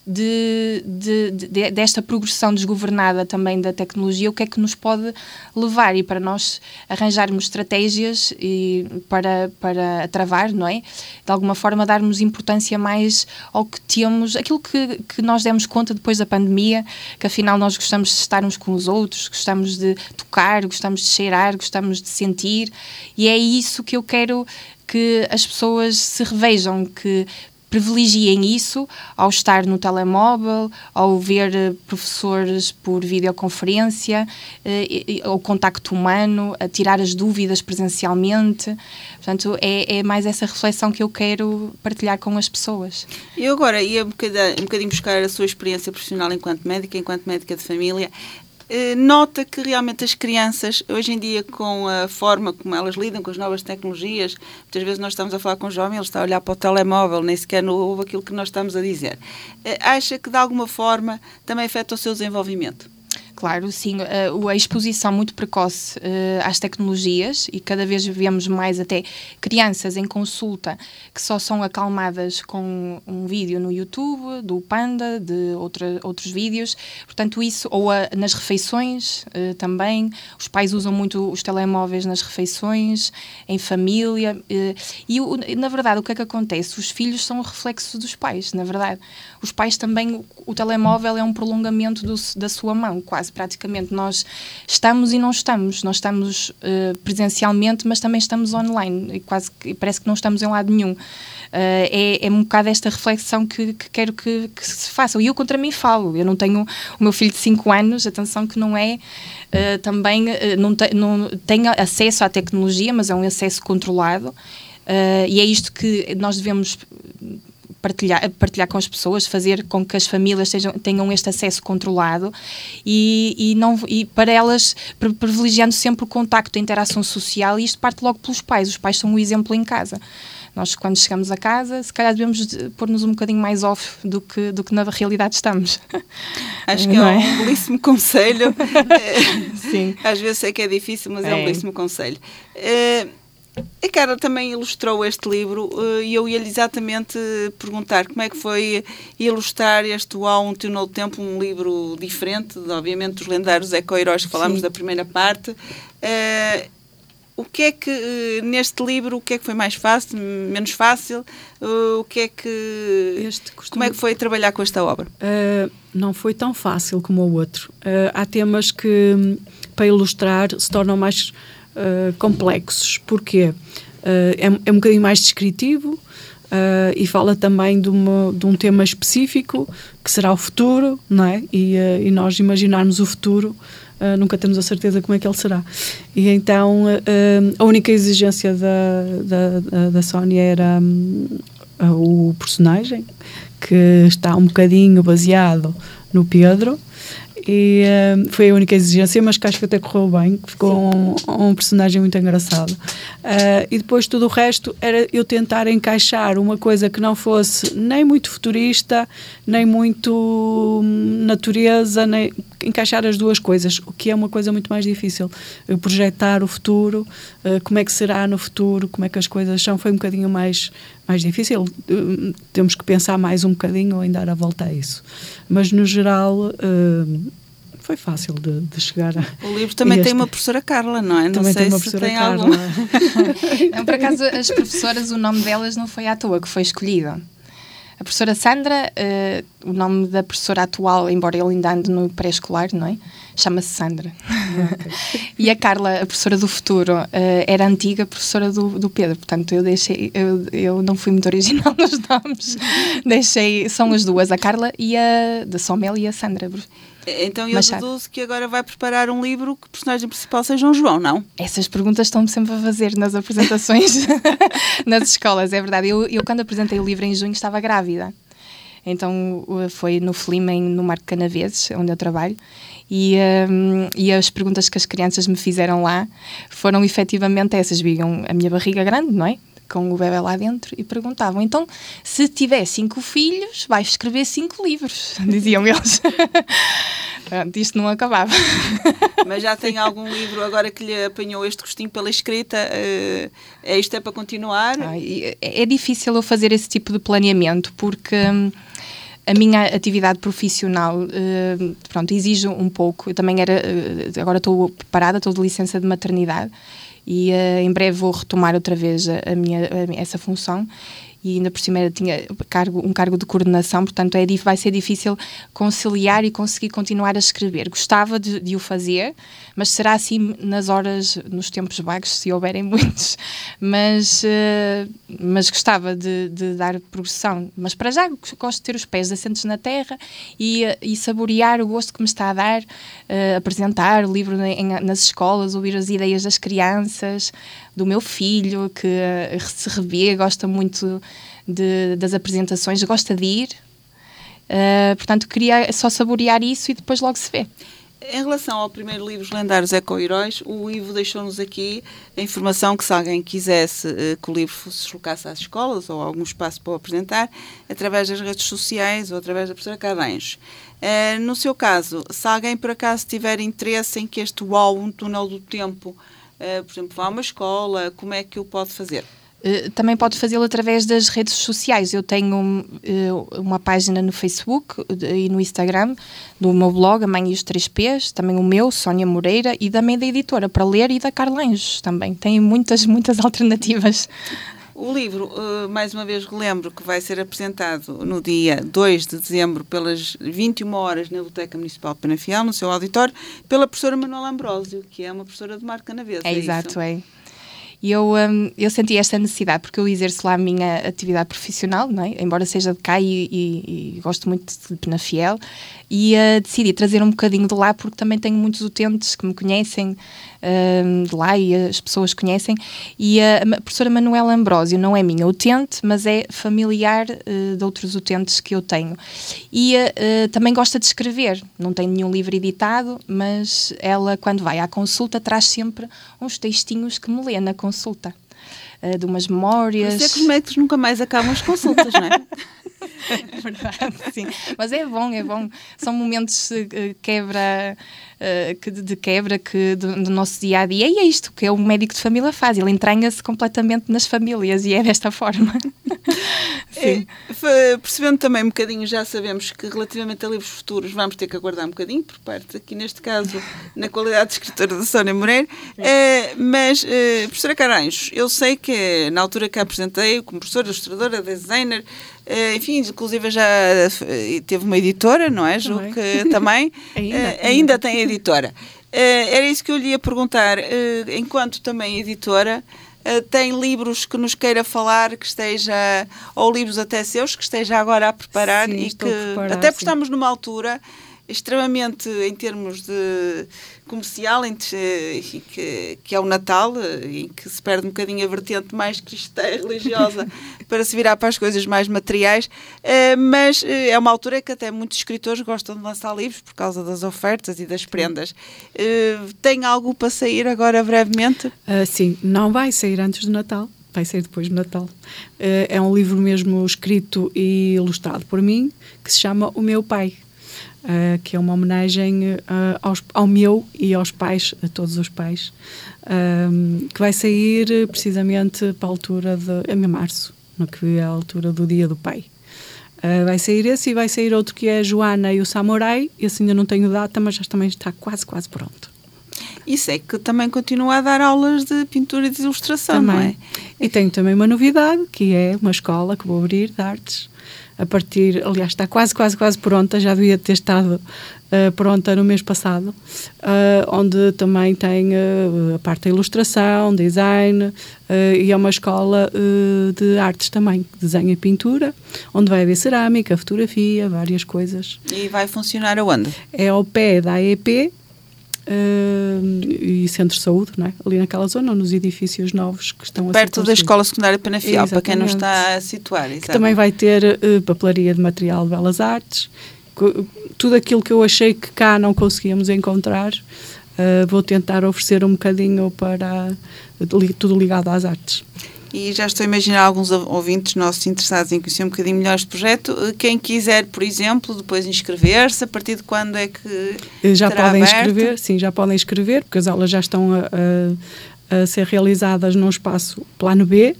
de, de, de, desta progressão desgovernada também da tecnologia, o que é que nos pode levar, e para nós arranjarmos estratégias e para, para travar, não é? De alguma forma darmos importância mais ao que temos, aquilo que, que nós demos conta depois da pandemia, que afinal nós gostamos de estar uns com os outros, gostamos de tocar, gostamos de cheirar, gostamos de sentir, e é isso que eu quero que as pessoas se revejam, que privilegiem isso ao estar no telemóvel, ao ver uh, professores por videoconferência, uh, ao contacto humano, a tirar as dúvidas presencialmente. Portanto, é, é mais essa reflexão que eu quero partilhar com as pessoas. Eu agora ia um bocadinho, um bocadinho buscar a sua experiência profissional enquanto médica, enquanto médica de família. Nota que realmente as crianças, hoje em dia, com a forma como elas lidam com as novas tecnologias, muitas vezes nós estamos a falar com um jovem, ele está a olhar para o telemóvel, nem sequer não ouve aquilo que nós estamos a dizer. Acha que, de alguma forma, também afeta o seu desenvolvimento? Claro, sim. A exposição muito precoce às tecnologias, e cada vez vemos mais até crianças em consulta que só são acalmadas com um vídeo no YouTube, do Panda, de outra, outros vídeos. Portanto, isso, ou a, nas refeições também, os pais usam muito os telemóveis nas refeições, em família. E, na verdade, o que é que acontece? Os filhos são o reflexo dos pais, na verdade. Os pais também, o telemóvel é um prolongamento do, da sua mão, quase. Praticamente nós estamos e não estamos, nós estamos uh, presencialmente, mas também estamos online, e quase que parece que não estamos em lado nenhum. Uh, é, é um bocado esta reflexão que, que quero que, que se façam, e eu contra mim falo, eu não tenho o meu filho de cinco anos, atenção que não é uh, também, uh, não, te, não tem acesso à tecnologia, mas é um acesso controlado, uh, e é isto que nós devemos Partilhar, partilhar com as pessoas, fazer com que as famílias tenham, tenham este acesso controlado, e, e, não, e para elas privilegiando sempre o contacto, a interação social, e isto parte logo pelos pais. Os pais são um exemplo em casa. Nós, quando chegamos a casa, se calhar devemos pôr-nos um bocadinho mais off do que, do que na realidade estamos. Acho que é, é um belíssimo conselho. Sim. Às vezes sei que é difícil, mas é, é um belíssimo conselho. Uh, A Carla também ilustrou este livro, e eu ia-lhe exatamente perguntar como é que foi ilustrar este Há um Túnel do Tempo, um livro diferente, obviamente, dos lendários eco-heróis que falámos da primeira parte. Uh, o que é que, neste livro, o que é que foi mais fácil, menos fácil? Uh, o que é que... Este costume... Como é que foi trabalhar com esta obra? Uh, não foi tão fácil como o outro. Uh, há temas que, para ilustrar, se tornam mais... Uh, complexos. Porquê? Uh, é, é um bocadinho mais descritivo, uh, e fala também de, uma, de um tema específico que será o futuro, não é? E, uh, e nós imaginarmos o futuro, uh, nunca temos a certeza como é que ele será. E então uh, a única exigência da, da, da Sónia era um, o personagem, que está um bocadinho baseado no Pedro. E uh, foi a única exigência, mas que acho que até correu bem, que ficou um, um personagem muito engraçado. Uh, e depois tudo o resto era eu tentar encaixar uma coisa que não fosse nem muito futurista, nem muito natureza, nem encaixar as duas coisas, o que é uma coisa muito mais difícil. Eu projetar o futuro, uh, como é que será no futuro, como é que as coisas são, foi um bocadinho mais, mais difícil. Uh, temos que pensar mais um bocadinho em dar a volta a isso. Mas no geral... Uh, foi fácil de, de chegar a... O livro também este. tem uma professora Carla, não é? Não também sei tem uma se professora tem Carla. alguma. Não, por acaso, as professoras, o nome delas não foi à toa que foi escolhido. A professora Sandra, uh, o nome da professora atual, embora ele ainda ande no pré-escolar, não é? Chama-se Sandra. Okay. E a Carla, a professora do futuro, uh, era a antiga professora do, do Pedro. Portanto, eu deixei, eu, eu não fui muito original nos nomes. Deixei, são as duas, a Carla e a da Somel e a Sandra. Então eu Machado. deduzo que agora vai preparar um livro que o personagem principal seja um João, não? Essas perguntas estão-me sempre a fazer nas apresentações nas escolas, é verdade. Eu, eu quando apresentei o livro em junho estava grávida. Então foi no Flimen, no Marco Canaveses, onde eu trabalho, e, um, e as perguntas que as crianças me fizeram lá foram efetivamente essas. Viam a minha barriga grande, não é? Com o bebê lá dentro, e perguntavam, então, se tiver cinco filhos, vais escrever cinco livros, diziam eles. Pronto, isto não acabava. Mas já tem algum livro agora que lhe apanhou este gostinho pela escrita? Uh, é isto é para continuar? Ai, é, é difícil eu fazer esse tipo de planeamento, porque hum, a minha atividade profissional uh, pronto, exige um pouco. Eu também era, uh, agora estou preparada, estou de licença de maternidade, e uh, em breve vou retomar outra vez a, a minha, a, essa função, e ainda por cima tinha cargo, um cargo de coordenação, portanto é, vai ser difícil conciliar e conseguir continuar a escrever. Gostava de, de o fazer, mas será assim nas horas, nos tempos vagos, se houverem muitos, mas, uh, mas gostava de, de dar progressão. Mas para já gosto de ter os pés assentes na terra e, e saborear o gosto que me está a dar, uh, apresentar o livro em, nas escolas, ouvir as ideias das crianças, do meu filho, que uh, se revê, gosta muito de, das apresentações, gosta de ir. Uh, portanto, queria só saborear isso e depois logo se vê. Em relação ao primeiro livro, Os Lendários Eco-Heróis, o Ivo deixou-nos aqui a informação que se alguém quisesse uh, que o livro se deslocasse às escolas ou a algum espaço para o apresentar, através das redes sociais ou através da professora Carlanhos. Uh, no seu caso, se alguém por acaso tiver interesse em que este UAU, um túnel do tempo, Uh, por exemplo, vá a uma escola, como é que o pode fazer? Uh, também pode fazê-lo através das redes sociais. Eu tenho um, uh, uma página no Facebook e no Instagram do meu blog, A Mãe e os Três P's, também o meu, Sónia Moreira, e também da editora Para Ler e da Carlanhos também. Tem muitas, muitas alternativas. O livro, uh, mais uma vez relembro que vai ser apresentado no dia dois de dezembro pelas vinte e uma horas na Biblioteca Municipal de Penafiel, no seu auditório, pela professora Manuela Ambrósio, que é uma professora de Marco Canaveses. É, é exato, isso? é. E eu, um, eu senti esta necessidade, porque eu exerço lá a minha atividade profissional, não é? Embora seja de cá e, e, e gosto muito de Penafiel, e uh, decidi trazer um bocadinho de lá, porque também tenho muitos utentes que me conhecem uh, de lá e as pessoas conhecem, e uh, a professora Manuela Ambrósio não é minha utente, mas é familiar uh, de outros utentes que eu tenho. E uh, uh, também gosta de escrever, não tem nenhum livro editado, mas ela, quando vai à consulta, traz sempre uns textinhos que me lê na consulta, uh, de umas memórias. Por isso é que os médicos nunca mais acabam as consultas, não é? É verdade, sim. Mas é bom, é bom. São momentos uh, quebra, uh, que, de quebra que, do, do nosso dia a dia. E é isto que é o médico de família faz. Ele entranha-se completamente nas famílias e é desta forma. Sim. É, percebendo também um bocadinho, já sabemos que relativamente a livros futuros vamos ter que aguardar um bocadinho, por parte, aqui neste caso, na qualidade de escritora da Sónia Moreira. É, mas, é, professora Carlanhos, eu sei que na altura que a apresentei, como professora, ilustradora, designer, é, enfim, inclusive já teve uma editora, não é? Julgo que também ainda, é, ainda tem editora. É, era isso que eu lhe ia perguntar. É, enquanto também editora, uh, tem livros que nos queira falar, que esteja, ou livros até seus, que esteja agora a preparar, Sim, e que preparar, até porque sim. estamos numa altura extremamente, em termos de comercial, em, que, que é o Natal, em que se perde um bocadinho a vertente mais cristã e religiosa para se virar para as coisas mais materiais, mas é uma altura que até muitos escritores gostam de lançar livros por causa das ofertas e das prendas. Tem algo para sair agora brevemente? Uh, sim, não vai sair antes do Natal, vai sair depois do Natal. Uh, é um livro mesmo escrito e ilustrado por mim, que se chama O Meu Pai. Uh, que é uma homenagem uh, aos, ao meu e aos pais, a todos os pais, uh, que vai sair precisamente para a altura de, em março, no que é a altura do Dia do Pai. Uh, vai sair esse e vai sair outro que é Joana e o Samurai. Esse ainda não tenho data, mas já também está quase, quase pronto. Isso é que também continua a dar aulas de pintura e de ilustração, também. Não é? E tenho também uma novidade, que é uma escola que vou abrir de artes, a partir, aliás, está quase, quase, quase pronta, já devia ter estado uh, pronta no mês passado, uh, onde também tem uh, a parte da ilustração, design, uh, e é uma escola uh, de artes também, desenho e pintura, onde vai haver cerâmica, fotografia, várias coisas. E vai funcionar aonde? É ao pé da A E P, Uh, e Centro de Saúde, não é? Ali naquela zona, nos edifícios novos que estão a ser perto da Escola Secundária Penafiel, para quem não está a situar. Que também vai ter uh, papelaria de material de belas artes, tudo aquilo que eu achei que cá não conseguíamos encontrar, uh, vou tentar oferecer um bocadinho para uh, tudo ligado às artes. E já estou a imaginar alguns ouvintes nossos interessados em conhecer um bocadinho melhor este projeto. Quem quiser, por exemplo, depois inscrever-se, a partir de quando é que já podem aberto? inscrever? Sim, já podem inscrever, porque as aulas já estão a, a, a ser realizadas num espaço Plano B,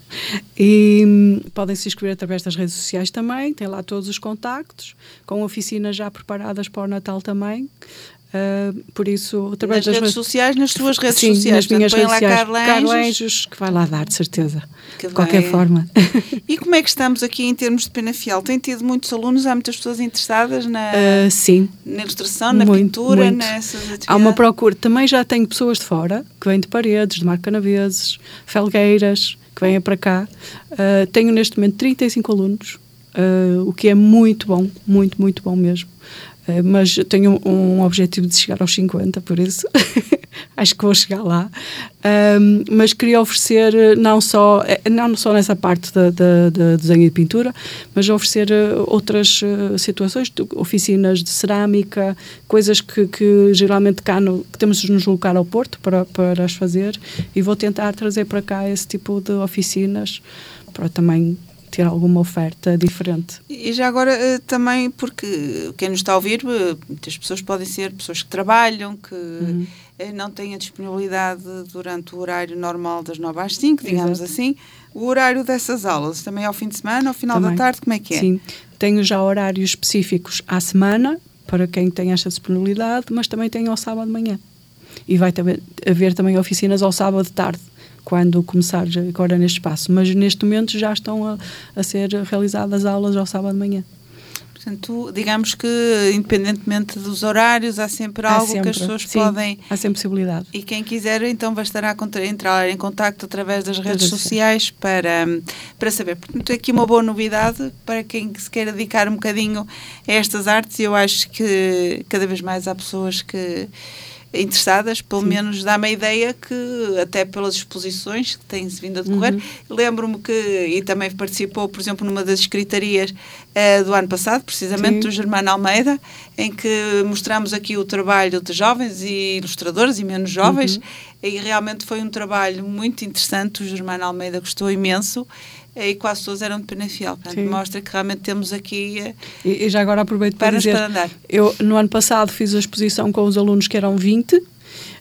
e hum, podem se inscrever através das redes sociais também, tem lá todos os contactos, com oficinas já preparadas para o Natal também. Uh, por isso, através nas das redes sociais, nas suas redes sim, sociais, nas minhas redes lá sociais, Carla Carla Anjos, Anjos, que vai lá dar, de certeza, de qualquer vai... forma. E como é que estamos aqui em termos de Penafiel? Tem tido muitos alunos, há muitas pessoas interessadas na, uh, sim. na ilustração, na muito, pintura, muito. nessas atividades? Há uma procura, também já tenho pessoas de fora, que vêm de Paredes, de Marcanaveses, Felgueiras, que vêm para cá. Uh, tenho neste momento trinta e cinco alunos, uh, o que é muito bom, muito, muito bom mesmo. Uh, mas tenho um, um objetivo de chegar aos cinquenta, por isso acho que vou chegar lá. Um, mas queria oferecer não só, não só nessa parte de, de, de desenho e pintura, mas oferecer outras uh, situações, de, oficinas de cerâmica, coisas que, que geralmente cá no, que temos de nos deslocar ao Porto para, para as fazer, e vou tentar trazer para cá esse tipo de oficinas para também ter alguma oferta diferente. E já agora também, porque quem nos está a ouvir, muitas pessoas podem ser pessoas que trabalham, que uhum. não têm a disponibilidade durante o horário normal das nove às cinco, digamos Exato. Assim. O horário dessas aulas também é ao fim de semana, ao final também. Da tarde, como é que é? Sim, tenho já horários específicos à semana, para quem tem esta disponibilidade, mas também tenho ao sábado de manhã. E vai também, haver também oficinas ao sábado de tarde, quando começar agora neste espaço. Mas neste momento já estão a, a ser realizadas aulas ao sábado de manhã. Portanto, digamos que, independentemente dos horários, há sempre há algo sempre, que as pessoas sim, podem... há sempre possibilidade. E quem quiser, então, bastará entrar em contacto através das redes Deve sociais ser. para, para saber. Portanto, aqui uma boa novidade para quem se queira dedicar um bocadinho a estas artes. Eu acho que cada vez mais há pessoas que... interessadas, pelo Sim. menos dá-me a ideia que até pelas exposições que têm-se vindo a decorrer, uhum. lembro-me que, e também participou, por exemplo, numa das escritarias uh, do ano passado, precisamente Sim. do Germano Almeida, em que mostramos aqui o trabalho de jovens e ilustradores e menos jovens, uhum. e realmente foi um trabalho muito interessante. O Germano Almeida gostou imenso, e quase todos eram de Penafiel. Portanto, Sim. mostra que realmente temos aqui uh, e, e já agora aproveito para dizer, para andar. Eu no ano passado fiz a exposição com os alunos que eram vinte, uh,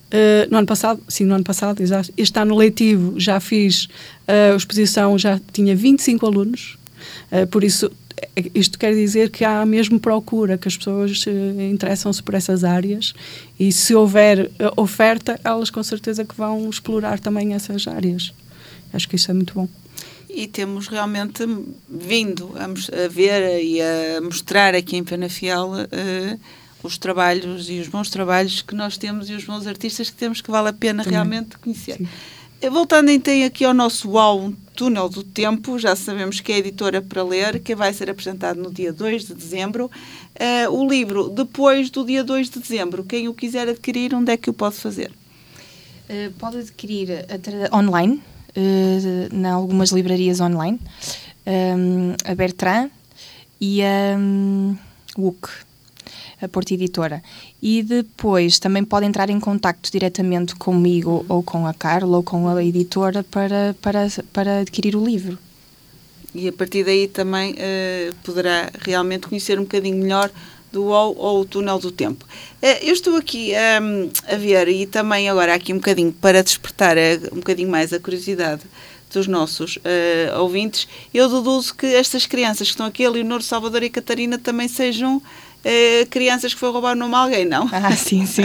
no ano passado, sim, no ano passado, exato. Este ano letivo já fiz uh, a exposição, já tinha vinte e cinco alunos, uh, por isso isto quer dizer que há mesmo procura, que as pessoas uh, interessam-se por essas áreas, e se houver uh, oferta, elas com certeza que vão explorar também essas áreas. Acho que isso é muito bom. E temos realmente vindo a, a ver e a mostrar aqui em Penafiel uh, os trabalhos e os bons trabalhos que nós temos e os bons artistas que temos, que vale a pena Também. realmente conhecer. Sim. Voltando então aqui ao nosso UAU, um Túnel do Tempo, já sabemos que é a editora para ler, que vai ser apresentado no dia dois de dezembro. Uh, o livro, depois do dia dois de dezembro, quem o quiser adquirir, onde é que o pode fazer? Uh, pode adquirir online, uh, em algumas livrarias online, um, a Bertrand e a um, W U C, a Porta Editora. E depois também pode entrar em contacto diretamente comigo ou com a Carla ou com a editora para, para, para adquirir o livro. E a partir daí também uh, poderá realmente conhecer um bocadinho melhor do UAU ou o Túnel do Tempo. Uh, eu estou aqui um, a ver, e também agora aqui um bocadinho para despertar uh, um bocadinho mais a curiosidade dos nossos uh, ouvintes, eu deduzo que estas crianças que estão aqui, a Leonor, Salvador e a Catarina, também sejam uh, crianças que foi roubar o nome a alguém, não? Ah, sim, sim.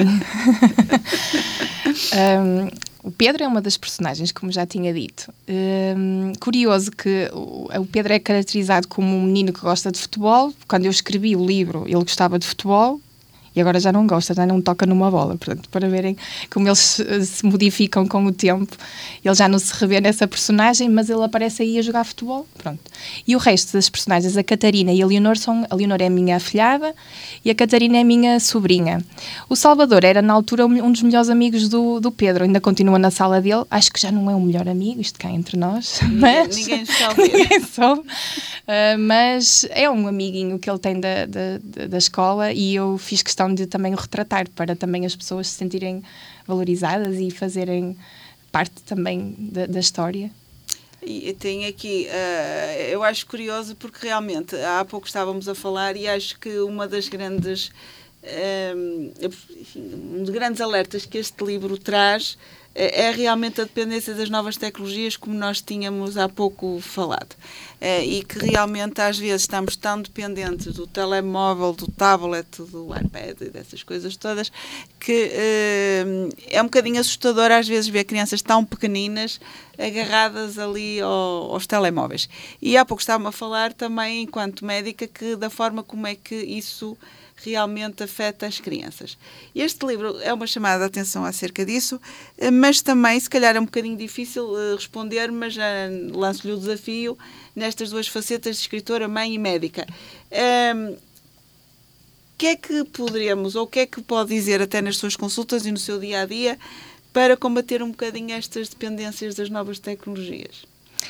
um, o Pedro é uma das personagens, como já tinha dito. Um, curioso que o, o Pedro é caracterizado como um menino que gosta de futebol. Quando eu escrevi o livro, ele gostava de futebol. E agora já não gosta, já não toca numa bola. Portanto, para verem como eles se, se modificam com o tempo, ele já não se revê nessa personagem, mas ele aparece aí a jogar futebol. Pronto. E o resto das personagens, a Catarina e a Leonor, são, a Leonor é a minha afilhada e a Catarina é a minha sobrinha. O Salvador era, na altura, um dos melhores amigos do, do Pedro, ainda continua na sala dele. Acho que já não é o melhor amigo, isto cá entre nós. Mas, ninguém sabe. ninguém sabe. Uh, mas é um amiguinho que ele tem da, da, da escola e eu fiz questão de também o retratar, para também as pessoas se sentirem valorizadas e fazerem parte também da, da história. E tem aqui, uh, eu acho curioso porque realmente há pouco estávamos a falar e acho que uma das grandes um, enfim, um dos grandes alertas que este livro traz é realmente a dependência das novas tecnologias, como nós tínhamos há pouco falado. E que realmente às vezes estamos tão dependentes do telemóvel, do tablet, do iPad e dessas coisas todas, que é um bocadinho assustador às vezes ver crianças tão pequeninas agarradas ali aos telemóveis. E há pouco estava-me a falar também, enquanto médica, que da forma como é que isso realmente afeta as crianças. Este livro é uma chamada de atenção acerca disso, mas também, se calhar é um bocadinho difícil uh, responder, mas já lanço-lhe o desafio nestas duas facetas de escritora, mãe e médica. O um, que é que poderíamos, ou o que é que pode dizer até nas suas consultas e no seu dia-a-dia para combater um bocadinho estas dependências das novas tecnologias?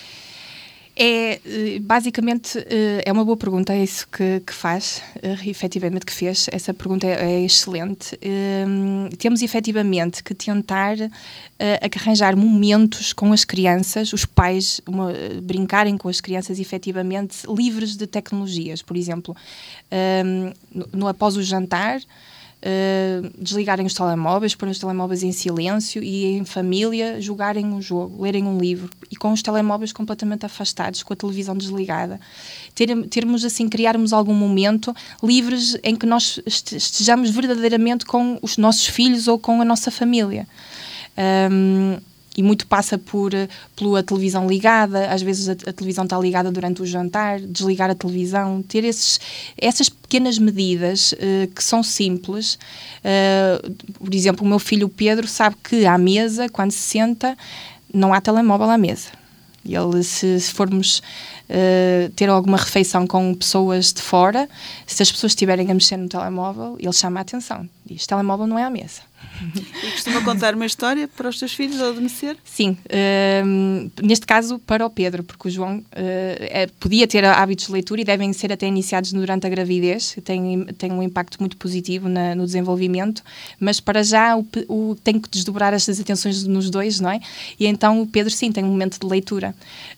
É, basicamente, é uma boa pergunta, é isso que, que faz, efetivamente que fez, essa pergunta é, é excelente. Um, temos efetivamente que tentar uh, arranjar momentos com as crianças, os pais uma, brincarem com as crianças efetivamente livres de tecnologias, por exemplo, um, no, no, após o jantar, Uh, desligarem os telemóveis, pôr os telemóveis em silêncio e em família jogarem um jogo, lerem um livro e com os telemóveis completamente afastados, com a televisão desligada. Ter, termos assim, criarmos algum momento livres em que nós estejamos verdadeiramente com os nossos filhos ou com a nossa família. Um, E muito passa por, pela televisão ligada, às vezes a, a televisão está ligada durante o jantar, desligar a televisão, ter esses, essas pequenas medidas uh, que são simples. Uh, por exemplo, o meu filho Pedro sabe que à mesa, quando se senta, não há telemóvel à mesa. Ele, se, se formos uh, ter alguma refeição com pessoas de fora, se as pessoas estiverem a mexer no telemóvel, ele chama a atenção. Diz, telemóvel não é à mesa. E costuma contar uma história para os teus filhos ao adormecer? Sim, uh, neste caso para o Pedro, porque o João uh, é, podia ter hábitos de leitura e devem ser até iniciados durante a gravidez, tem, tem um impacto muito positivo na, no desenvolvimento, mas para já o, o, tem que desdobrar estas atenções nos dois, não é? E então o Pedro sim, tem um momento de leitura.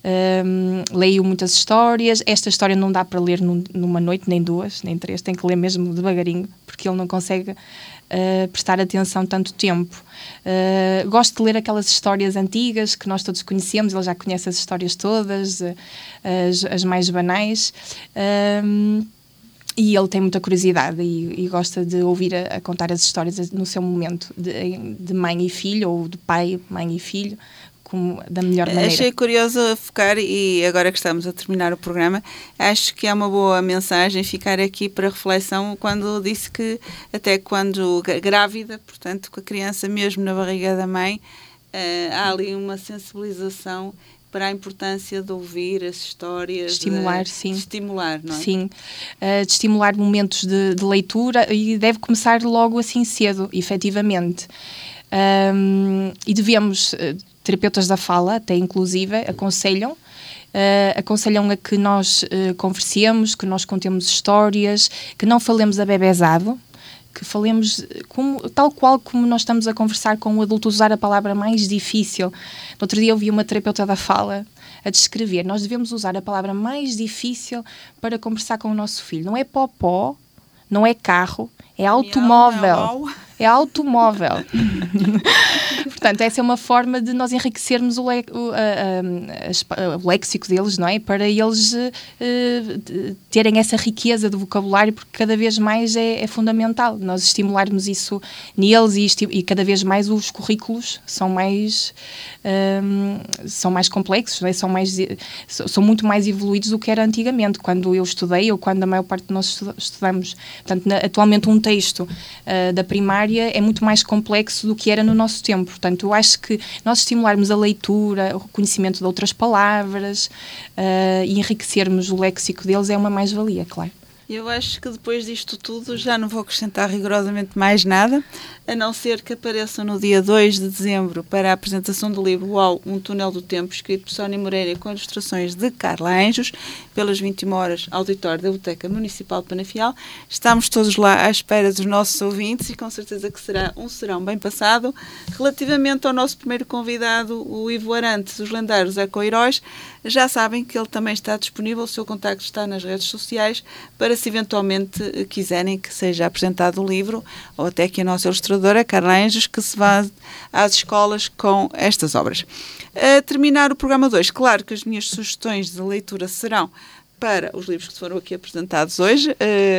Uh, leio muitas histórias, esta história não dá para ler num, numa noite, nem duas, nem três, tem que ler mesmo devagarinho, porque ele não consegue Uh, prestar atenção tanto tempo. Uh, gosto de ler aquelas histórias antigas que nós todos conhecemos, ele já conhece as histórias todas, uh, as, as mais banais, uh, e ele tem muita curiosidade e, e gosta de ouvir a, a contar as histórias no seu momento de, de mãe e filho, ou de pai, mãe e filho, como, da melhor maneira. Achei curioso focar, e agora que estamos a terminar o programa, acho que é uma boa mensagem ficar aqui para reflexão quando disse que até quando grávida, portanto com a criança mesmo na barriga da mãe, uh, há ali uma sensibilização para a importância de ouvir as histórias. Estimular, de, sim. De estimular, não é? Sim, uh, de estimular momentos de, de leitura e deve começar logo assim cedo, efetivamente. Um, e devemos, uh, terapeutas da fala, até inclusive, aconselham, uh, aconselham a que nós uh, conversemos, que nós contemos histórias, que não falemos abebezado, que falemos como, tal qual como nós estamos a conversar com o adulto, usar a palavra mais difícil. No outro dia eu vi uma terapeuta da fala a descrever, nós devemos usar a palavra mais difícil para conversar com o nosso filho. Não é popó, não é carro, é automóvel. É automóvel. Portanto, essa é uma forma de nós enriquecermos o, le- o, a, a, o léxico deles, não é? Para eles uh, terem essa riqueza de vocabulário, porque cada vez mais é, é fundamental nós estimularmos isso neles e, esti- e cada vez mais os currículos são mais, um, são mais complexos, não é? são, mais, são muito mais evoluídos do que era antigamente, quando eu estudei ou quando a maior parte de nós estudamos. Portanto, na, atualmente um texto uh, da primária é muito mais complexo do que era no nosso tempo. Portanto, eu acho que nós estimularmos a leitura, o reconhecimento de outras palavras uh, e enriquecermos o léxico deles é uma mais-valia, claro. Eu acho que depois disto tudo já não vou acrescentar rigorosamente mais nada, a não ser que apareçam no dia dois de dezembro para a apresentação do livro UAU, Um Túnel do Tempo, escrito por Sónia Moreira com ilustrações de Carla Anjos, pelas vinte e uma horas, auditório da Biblioteca Municipal de Penafiel. Estamos todos lá à espera dos nossos ouvintes e com certeza que será um serão bem passado. Relativamente ao nosso primeiro convidado, o Ivo Arantes, dos lendários Eco-Heróis, já sabem que ele também está disponível, o seu contacto está nas redes sociais, para se eventualmente quiserem que seja apresentado o livro, ou até que a nossa ilustradora, Carla Anjos, que se vá às escolas com estas obras. A terminar o programa dois, claro que as minhas sugestões de leitura serão para os livros que foram aqui apresentados hoje,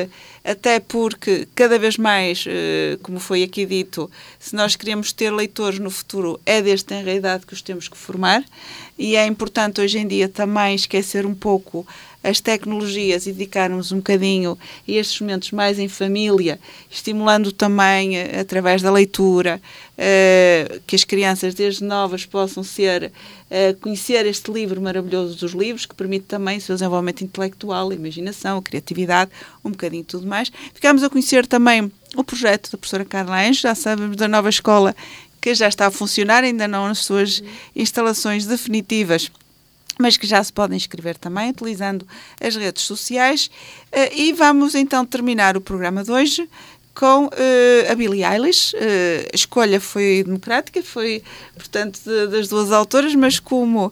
até porque cada vez mais, como foi aqui dito, se nós queremos ter leitores no futuro, é desde tenra idade que os temos que formar, e é importante hoje em dia também esquecer um pouco as tecnologias e dedicarmos um bocadinho a estes momentos mais em família, estimulando também, através da leitura, que as crianças desde novas possam ser, conhecer este livro maravilhoso dos livros, que permite também o seu desenvolvimento intelectual, a imaginação, a criatividade, um bocadinho de tudo mais. Ficamos a conhecer também o projeto da professora Carla Anjos, já sabemos da nova escola que já está a funcionar, ainda não nas suas instalações definitivas, mas que já se podem inscrever também, utilizando as redes sociais. E vamos então terminar o programa de hoje com uh, a Billie Eilish. Uh, a escolha foi democrática, foi, portanto, de, das duas autoras, mas como uh,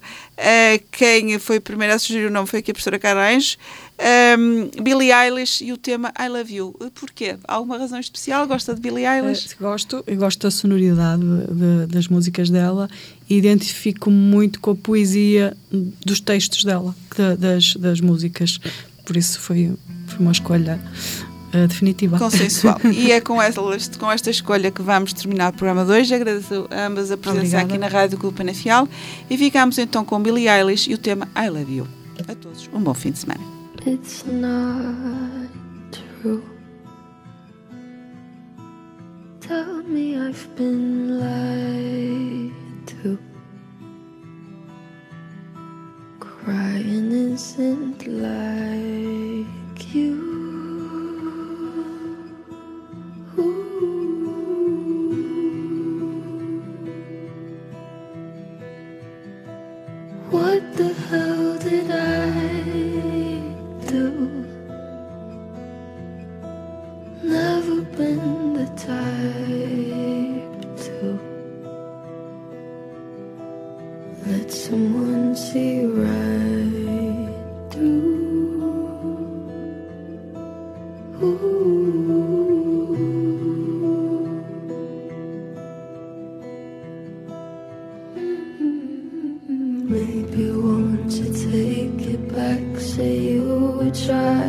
quem foi a primeira a sugerir o nome foi aqui a professora Carla Anjos, um, Billie Eilish e o tema I Love You. Porquê? Há alguma razão especial? Gosta de Billie Eilish? Uh, gosto, eu gosto da sonoridade de, das músicas dela e identifico-me muito com a poesia dos textos dela, de, das, das músicas. Por isso foi, foi uma escolha Uh, definitiva. Consensual. E é com esta, com esta escolha que vamos terminar o programa de hoje. Agradeço a ambas a presença Obrigada. Aqui na Rádio Clube Penafiel e ficamos então com Billie Eilish e o tema I Love You. A todos, um bom fim de semana. It's not true. Tell me I've been lied to. Crying isn't like you. What the hell did I do? Never been the type to let someone see right through. Ooh. Maybe won't you take it back? Say you would try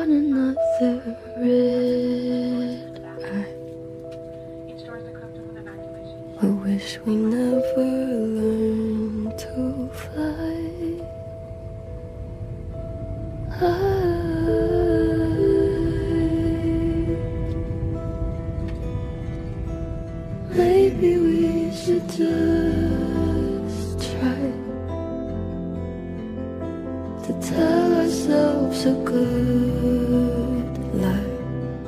on another red eye. I wish we never learned to fly. I, maybe we should just try to tell ourselves a good lie.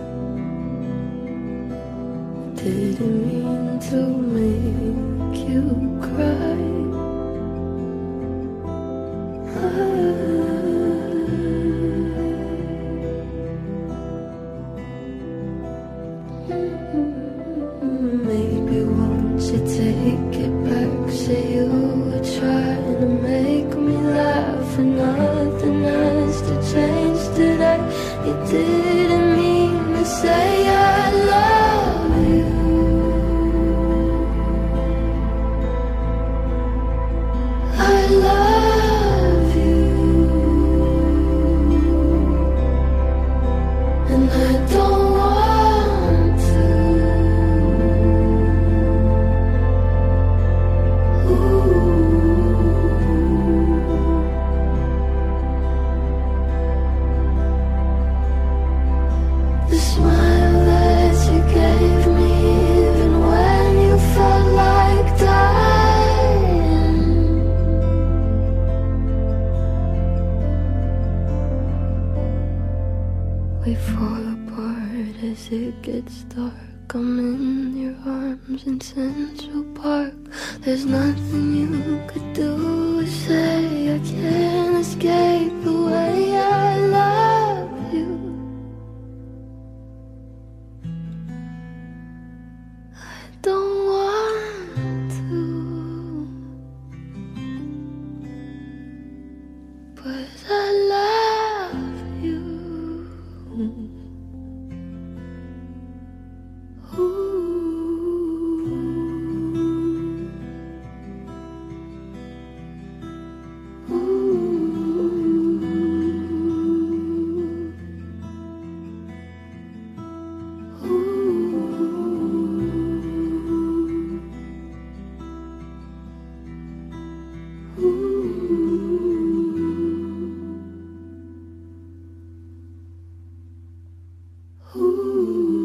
Didn't mean to make you cry. Maybe won't you take it back? Say you were trying to make me laugh, and nothing has to change today. You didn't mean to say I love you. I love you, and I don't want to. The smile that you gave me, even when you felt like dying. We fall apart as it gets dark. I'm in your arms in Central Park. There's nothing you could do or say. I can't escape the way I love you. I don't want to, but I love you. Ooh.